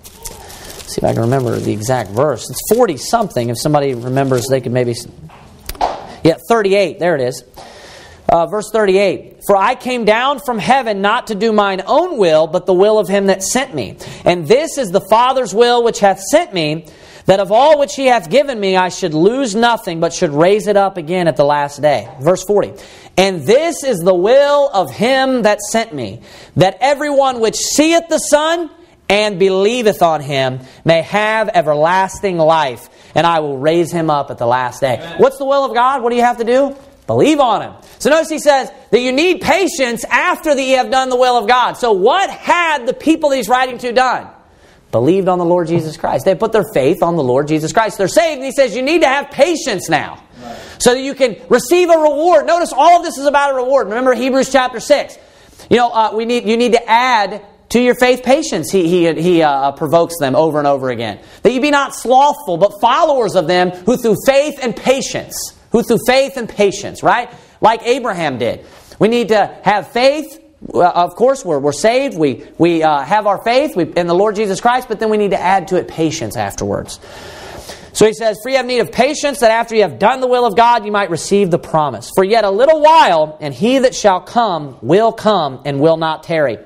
Let's see if I can remember the exact verse. It's forty-something. If somebody remembers, they could maybe... Yeah, thirty-eight. There it is. Uh, verse thirty-eight, for I came down from heaven not to do mine own will, but the will of him that sent me. And this is the Father's will which hath sent me, that of all which he hath given me I should lose nothing, but should raise it up again at the last day. Verse forty, and this is the will of him that sent me, that everyone which seeth the Son and believeth on him may have everlasting life, and I will raise him up at the last day. Amen. What's the will of God? What do you have to do? Believe on him. So notice he says that you need patience after that you have done the will of God. So what had the people that he's writing to done? Believed on the Lord Jesus Christ. They put their faith on the Lord Jesus Christ. They're saved. And he says you need to have patience now. Right. So that you can receive a reward. Notice all of this is about a reward. Remember Hebrews chapter six. You know, uh, we need you need to add to your faith patience. He, he, he uh, provokes them over and over again. That you be not slothful, but followers of them who through faith and patience Who through faith and patience, right? Like Abraham did. We need to have faith. Of course, we're, we're saved. We, we uh, have our faith we, in the Lord Jesus Christ, but then we need to add to it patience afterwards. So he says, for you have need of patience, that after you have done the will of God, you might receive the promise. For yet a little while, and he that shall come will come and will not tarry.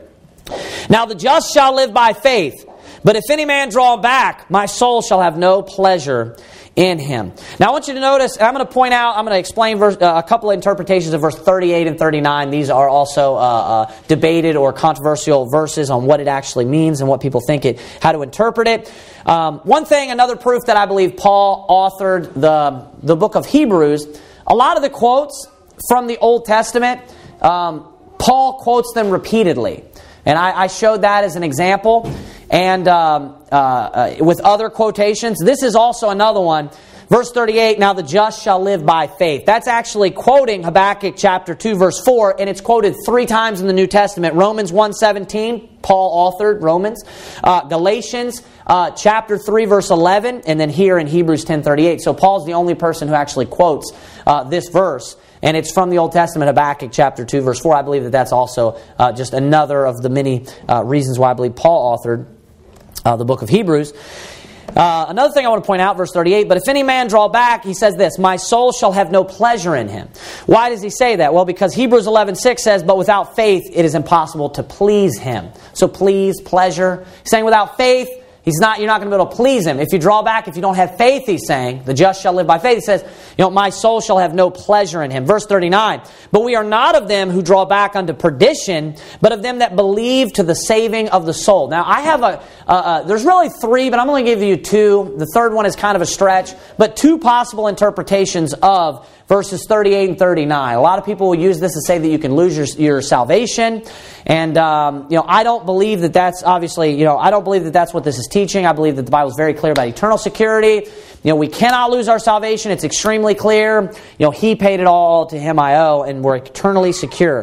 Now the just shall live by faith. But if any man draw back, my soul shall have no pleasure in him. Now I want you to notice, and I'm going to point out, I'm going to explain verse, uh, a couple of interpretations of verse thirty-eight and thirty-nine. These are also uh, uh, debated or controversial verses on what it actually means and what people think it, how to interpret it. Um, one thing, another proof that I believe Paul authored the, the book of Hebrews, a lot of the quotes from the Old Testament, um, Paul quotes them repeatedly. And I, I showed that as an example. And um, uh, uh, with other quotations, this is also another one. Verse thirty-eight, now the just shall live by faith. That's actually quoting Habakkuk chapter two, verse four, and it's quoted three times in the New Testament. Romans one seventeen, Paul authored Romans. Uh, Galatians uh, chapter three, verse eleven, and then here in Hebrews ten thirty-eight. So Paul's the only person who actually quotes uh, this verse. And it's from the Old Testament, Habakkuk chapter two, verse four. I believe that that's also uh, just another of the many uh, reasons why I believe Paul authored uh, the book of Hebrews. Uh, another thing I want to point out, verse thirty-eight, but if any man draw back, he says this, my soul shall have no pleasure in him. Why does he say that? Well, because Hebrews eleven six says, but without faith it is impossible to please him. So please, pleasure. He's saying without faith, He's not, you're not going to be able to please him. If you draw back, if you don't have faith, he's saying, the just shall live by faith. He says, you know, my soul shall have no pleasure in him. Verse thirty-nine, but we are not of them who draw back unto perdition, but of them that believe to the saving of the soul. Now, I have a, uh, uh, there's really three, but I'm going to give you two. The third one is kind of a stretch, but two possible interpretations of verses thirty-eight and thirty-nine. A lot of people will use this to say that you can lose your, your salvation. And, um, you know, I don't believe that that's obviously, you know, I don't believe that that's what this is teaching. I believe that the Bible is very clear about eternal security. You know, we cannot lose our salvation. It's extremely clear. You know, He paid it all, to Him I owe, and we're eternally secure.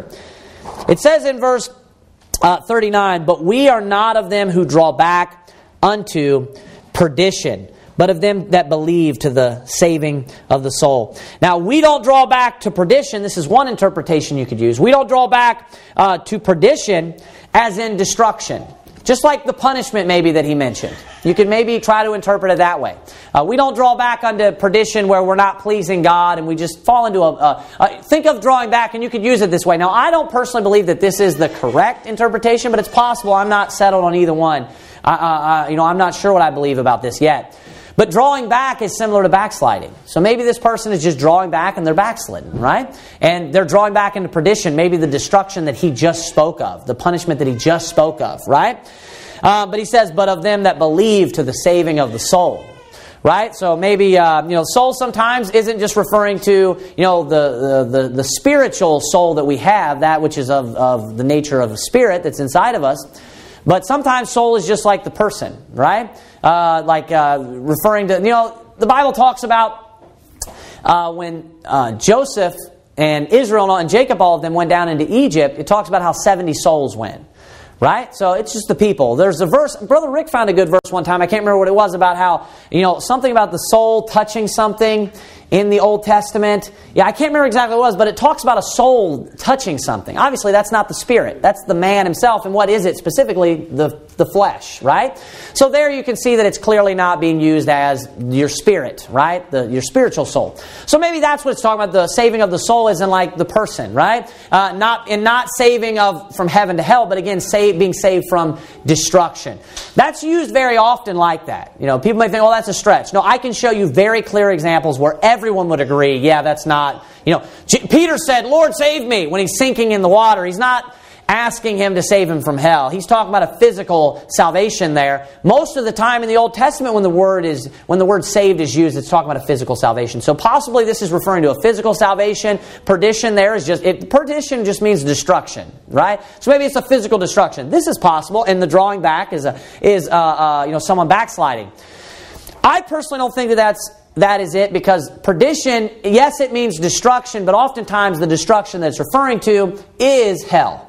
It says in verse uh, thirty-nine, but we are not of them who draw back unto perdition, but of them that believe to the saving of the soul. Now, we don't draw back to perdition. This is one interpretation you could use. We don't draw back uh, to perdition as in destruction. Just like the punishment maybe that he mentioned. You could maybe try to interpret it that way. Uh, we don't draw back unto perdition where we're not pleasing God and we just fall into a... a, a think of drawing back, and you could use it this way. Now, I don't personally believe that this is the correct interpretation, but it's possible. I'm not settled on either one. I, I, you know, I'm not sure what I believe about this yet. But drawing back is similar to backsliding. So maybe this person is just drawing back and they're backslidden, right? And they're drawing back into perdition, maybe the destruction that he just spoke of, the punishment that he just spoke of, right? Uh, but he says, but of them that believe to the saving of the soul. Right? So maybe, uh, you know, soul sometimes isn't just referring to, you know, the, the, the, the spiritual soul that we have, that which is of, of the nature of the spirit that's inside of us. But sometimes soul is just like the person, right? Uh, like uh, referring to, you know, the Bible talks about uh, when uh, Joseph and Israel and Jacob, all of them went down into Egypt, it talks about how seventy souls went. Right? So it's just the people. There's a verse, Brother Rick found a good verse one time, I can't remember what it was, about how, you know, something about the soul touching something in the Old Testament. Yeah, I can't remember exactly what it was, but it talks about a soul touching something. Obviously, that's not the spirit. That's the man himself. And what is it specifically? The, the flesh, right? So there you can see that it's clearly not being used as your spirit, right? The, your spiritual soul. So maybe that's what it's talking about. The saving of the soul isn't like the person, right? Uh, not in not saving of from heaven to hell, but again, save, being saved from destruction. That's used very often like that. You know, people may think, oh, that's a stretch. No, I can show you very clear examples where everyone would agree, yeah, that's not, you know, Peter said, Lord, save me, when he's sinking in the water. He's not asking him to save him from hell. He's talking about a physical salvation there. Most of the time in the Old Testament when the word is when the word saved is used, it's talking about a physical salvation. So possibly this is referring to a physical salvation. Perdition there is just, it, perdition just means destruction, right? So maybe it's a physical destruction. This is possible, and the drawing back is a, is uh, uh, you know, someone backsliding. I personally don't think that that's That is it, because perdition, yes, it means destruction, but oftentimes the destruction that it's referring to is hell.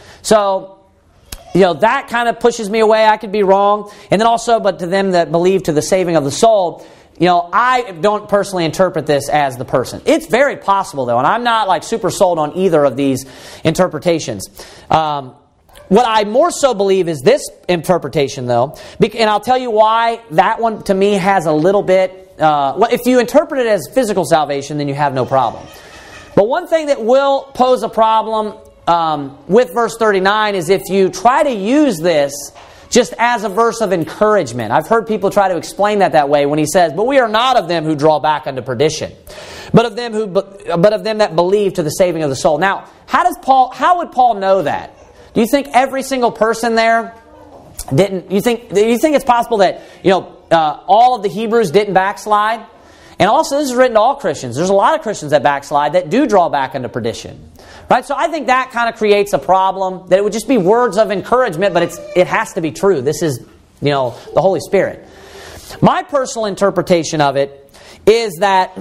So, you know, that kind of pushes me away. I could be wrong. And then also, but to them that believe to the saving of the soul, you know, I don't personally interpret this as the person. It's very possible, though, and I'm not like super sold on either of these interpretations. Um, what I more so believe is this interpretation, though, and I'll tell you why that one to me has a little bit. Uh, well, if you interpret it as physical salvation, then you have no problem. But one thing that will pose a problem um, with verse thirty-nine is if you try to use this just as a verse of encouragement. I've heard people try to explain that that way when he says, "But we are not of them who draw back unto perdition, but of them who, but of them that believe to the saving of the soul." Now, how does Paul? How would Paul know that? Do you think every single person there didn't? You think? Do you think it's possible that you know? Uh, all of the Hebrews didn't backslide. And also, this is written to all Christians. There's a lot of Christians that backslide that do draw back into perdition. Right? So I think that kind of creates a problem, that it would just be words of encouragement, but it's it has to be true. This is, you know, the Holy Spirit. My personal interpretation of it is that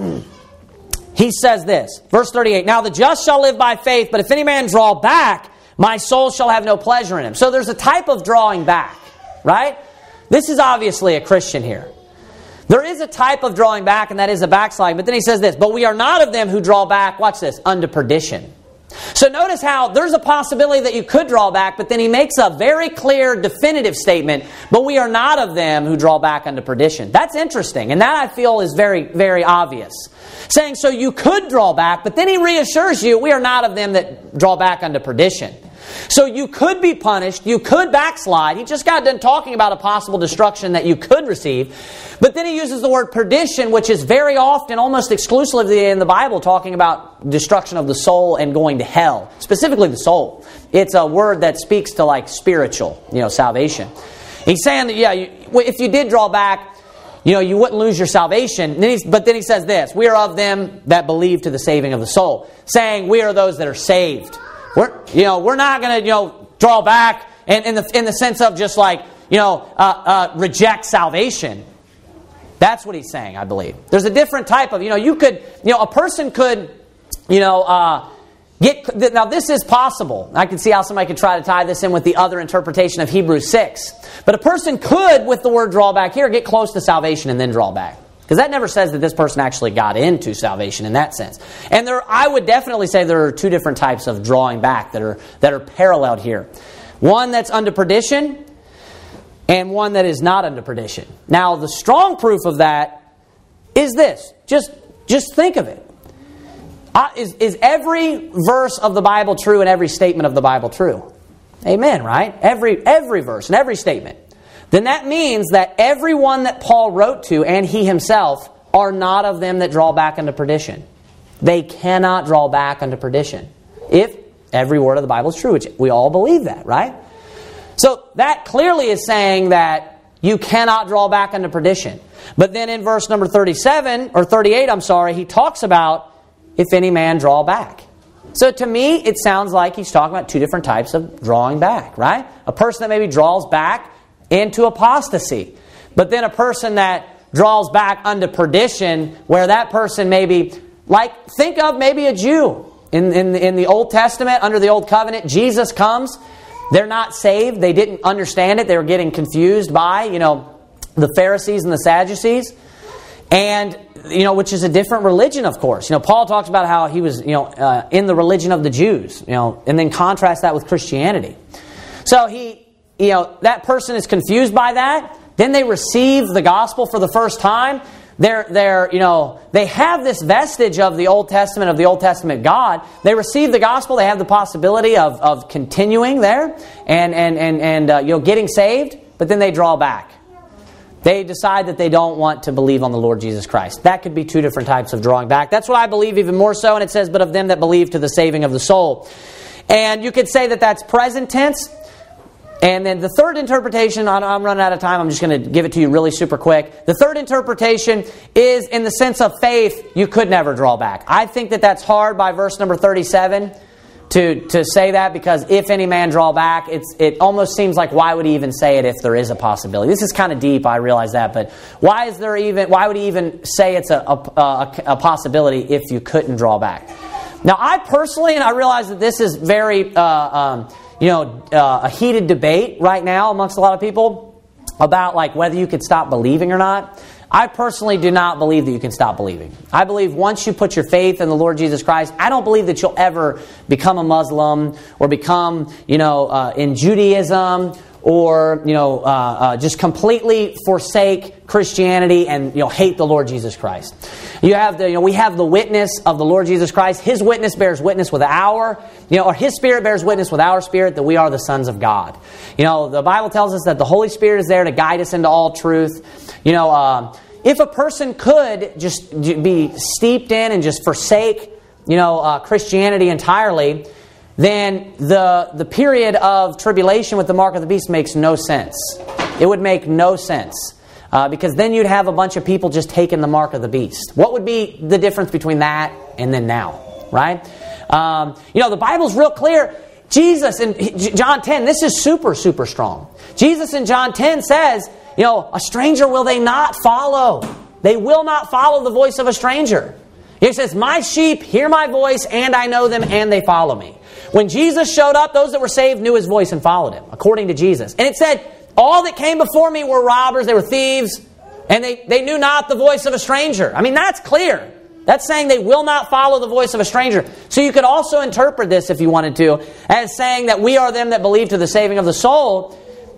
he says this, verse thirty-eight, "Now the just shall live by faith, but if any man draw back, my soul shall have no pleasure in him." So there's a type of drawing back, right? This is obviously a Christian here. There is a type of drawing back, and that is a backsliding. But then he says this, "But we are not of them who draw back," watch this, "unto perdition." So notice how there's a possibility that you could draw back, but then he makes a very clear, definitive statement, "But we are not of them who draw back unto perdition." That's interesting, and that I feel is very, very obvious. Saying, so you could draw back, but then he reassures you, we are not of them that draw back unto perdition. So you could be punished, you could backslide. He just got done talking about a possible destruction that you could receive. But then he uses the word perdition, which is very often, almost exclusively in the Bible, talking about destruction of the soul and going to hell. Specifically the soul. It's a word that speaks to like spiritual, you know, salvation. He's saying that, yeah, you, if you did draw back, you know, you wouldn't lose your salvation. Then he's, but then he says this, "We are of them that believe to the saving of the soul." Saying we are those that are saved. We're, you know, we're not going to, you know, draw back in, in the in the sense of just like, you know, uh, uh, reject salvation. That's what he's saying, I believe. There's a different type of, you know, you could, you know, a person could, you know, uh, get, now this is possible. I can see how somebody could try to tie this in with the other interpretation of Hebrews six. But a person could, with the word draw back here, get close to salvation and then draw back. Because that never says that this person actually got into salvation in that sense. And there, I would definitely say there are two different types of drawing back that are that are paralleled here. One that's unto perdition, and one that is not unto perdition. Now, the strong proof of that is this. Just, just think of it. Uh, is, is every verse of the Bible true and every statement of the Bible true? Amen, right? Every every verse and every statement. Then that means that everyone that Paul wrote to, and he himself, are not of them that draw back unto perdition. They cannot draw back unto perdition. If every word of the Bible is true, which we all believe that, right? So that clearly is saying that you cannot draw back unto perdition. But then in verse number thirty-seven, or thirty-eight, I'm sorry, he talks about if any man draw back. So to me, it sounds like he's talking about two different types of drawing back, right? A person that maybe draws back into apostasy. But then a person that draws back unto perdition, where that person maybe, like, think of maybe a Jew. In, in, in the Old Testament, under the Old Covenant, Jesus comes. They're not saved. They didn't understand it. They were getting confused by, you know, the Pharisees and the Sadducees. And you know, which is a different religion, of course. You know, Paul talks about how he was, you know, uh, in the religion of the Jews, you know, and then contrast that with Christianity. So he, you know, that person is confused by that. Then they receive the gospel for the first time. They're, they're, you know, they have this vestige of the Old Testament, of the Old Testament God. They receive the gospel. They have the possibility of, of continuing there and, and, and, and uh, you know, getting saved. But then they draw back. They decide that they don't want to believe on the Lord Jesus Christ. That could be two different types of drawing back. That's what I believe even more so. And it says, but of them that believe to the saving of the soul. And you could say that that's present tense. And then the third interpretation, I'm running out of time, I'm just going to give it to you really super quick. The third interpretation is in the sense of faith, you could never draw back. I think that that's hard by verse number thirty-seven to, to say that, because if any man draw back, it's, it almost seems like why would he even say it if there is a possibility? This is kind of deep, I realize that, but why is there even, why would he even say it's a, a, a, a possibility if you couldn't draw back? Now I personally, and I realize that this is very... Uh, um, You know, uh, a heated debate right now amongst a lot of people about like whether you could stop believing or not. I personally do not believe that you can stop believing. I believe once you put your faith in the Lord Jesus Christ, I don't believe that you'll ever become a Muslim or become, you know, uh, in Judaism or, you know, uh, uh, just completely forsake Christianity and, you know, hate the Lord Jesus Christ. You have the, you know, we have the witness of the Lord Jesus Christ. His witness bears witness with our, you know, or His Spirit bears witness with our spirit that we are the sons of God. You know, the Bible tells us that the Holy Spirit is there to guide us into all truth. You know, uh, if a person could just be steeped in and just forsake, you know, uh, Christianity entirely, then the the period of tribulation with the mark of the beast makes no sense. It would make no sense. Uh, because then you'd have a bunch of people just taking the mark of the beast. What would be the difference between that and then now? Right? Um, you know, the Bible's real clear. Jesus in John ten, this is super, super strong. Jesus in John ten says, you know, a stranger will they not follow. They will not follow the voice of a stranger. He says, my sheep hear my voice and I know them and they follow me. When Jesus showed up, those that were saved knew His voice and followed Him, according to Jesus. And it said, all that came before me were robbers, they were thieves, and they, they knew not the voice of a stranger. I mean, that's clear. That's saying they will not follow the voice of a stranger. So you could also interpret this, if you wanted to, as saying that we are them that believe to the saving of the soul,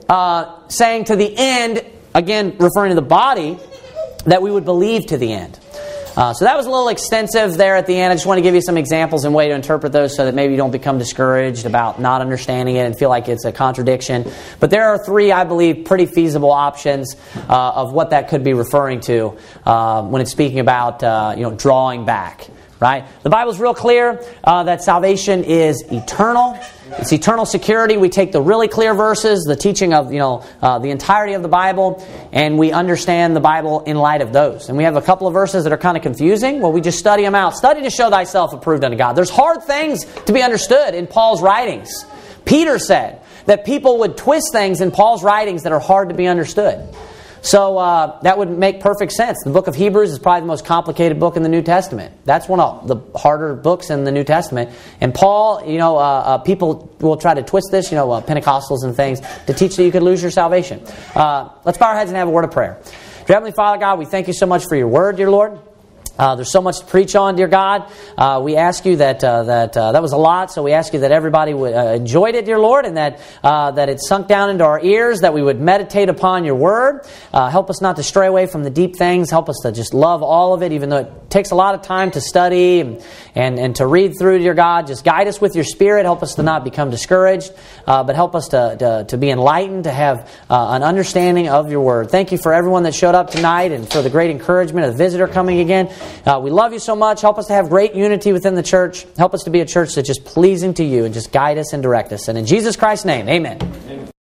uh, saying to the end, again, referring to the body, that we would believe to the end. Uh, so that was a little extensive there at the end. I just want to give you some examples and way to interpret those so that maybe you don't become discouraged about not understanding it and feel like it's a contradiction. But there are three, I believe, pretty feasible options uh, of what that could be referring to uh, when it's speaking about uh, you know, drawing back. Right? The Bible's real clear uh, that salvation is eternal. It's eternal security. We take the really clear verses, the teaching of you know uh, the entirety of the Bible, and we understand the Bible in light of those. And we have a couple of verses that are kind of confusing. Well, we just study them out. Study to show thyself approved unto God. There's hard things to be understood in Paul's writings. Peter said that people would twist things in Paul's writings that are hard to be understood. So uh, that would make perfect sense. The book of Hebrews is probably the most complicated book in the New Testament. That's one of the harder books in the New Testament. And Paul, you know, uh, uh, people will try to twist this, you know, uh, Pentecostals and things, to teach that you could lose your salvation. Uh, let's bow our heads and have a word of prayer. Dear Heavenly Father, God, we thank you so much for your word, dear Lord. Uh, there's so much to preach on, dear God. Uh, we ask you that uh, that uh, that was a lot, so we ask you that everybody would, uh, enjoyed it, dear Lord, and that uh, that it sunk down into our ears, that we would meditate upon your word. Uh, help us not to stray away from the deep things. Help us to just love all of it, even though it takes a lot of time to study and and, and to read through, dear God. Just guide us with your Spirit. Help us to not become discouraged, uh, but help us to, to, to be enlightened, to have uh, an understanding of your word. Thank you for everyone that showed up tonight and for the great encouragement of the visitor coming again. Uh, we love you so much. Help us to have great unity within the church. Help us to be a church that's just pleasing to you and just guide us and direct us. And in Jesus Christ's name, amen. Amen.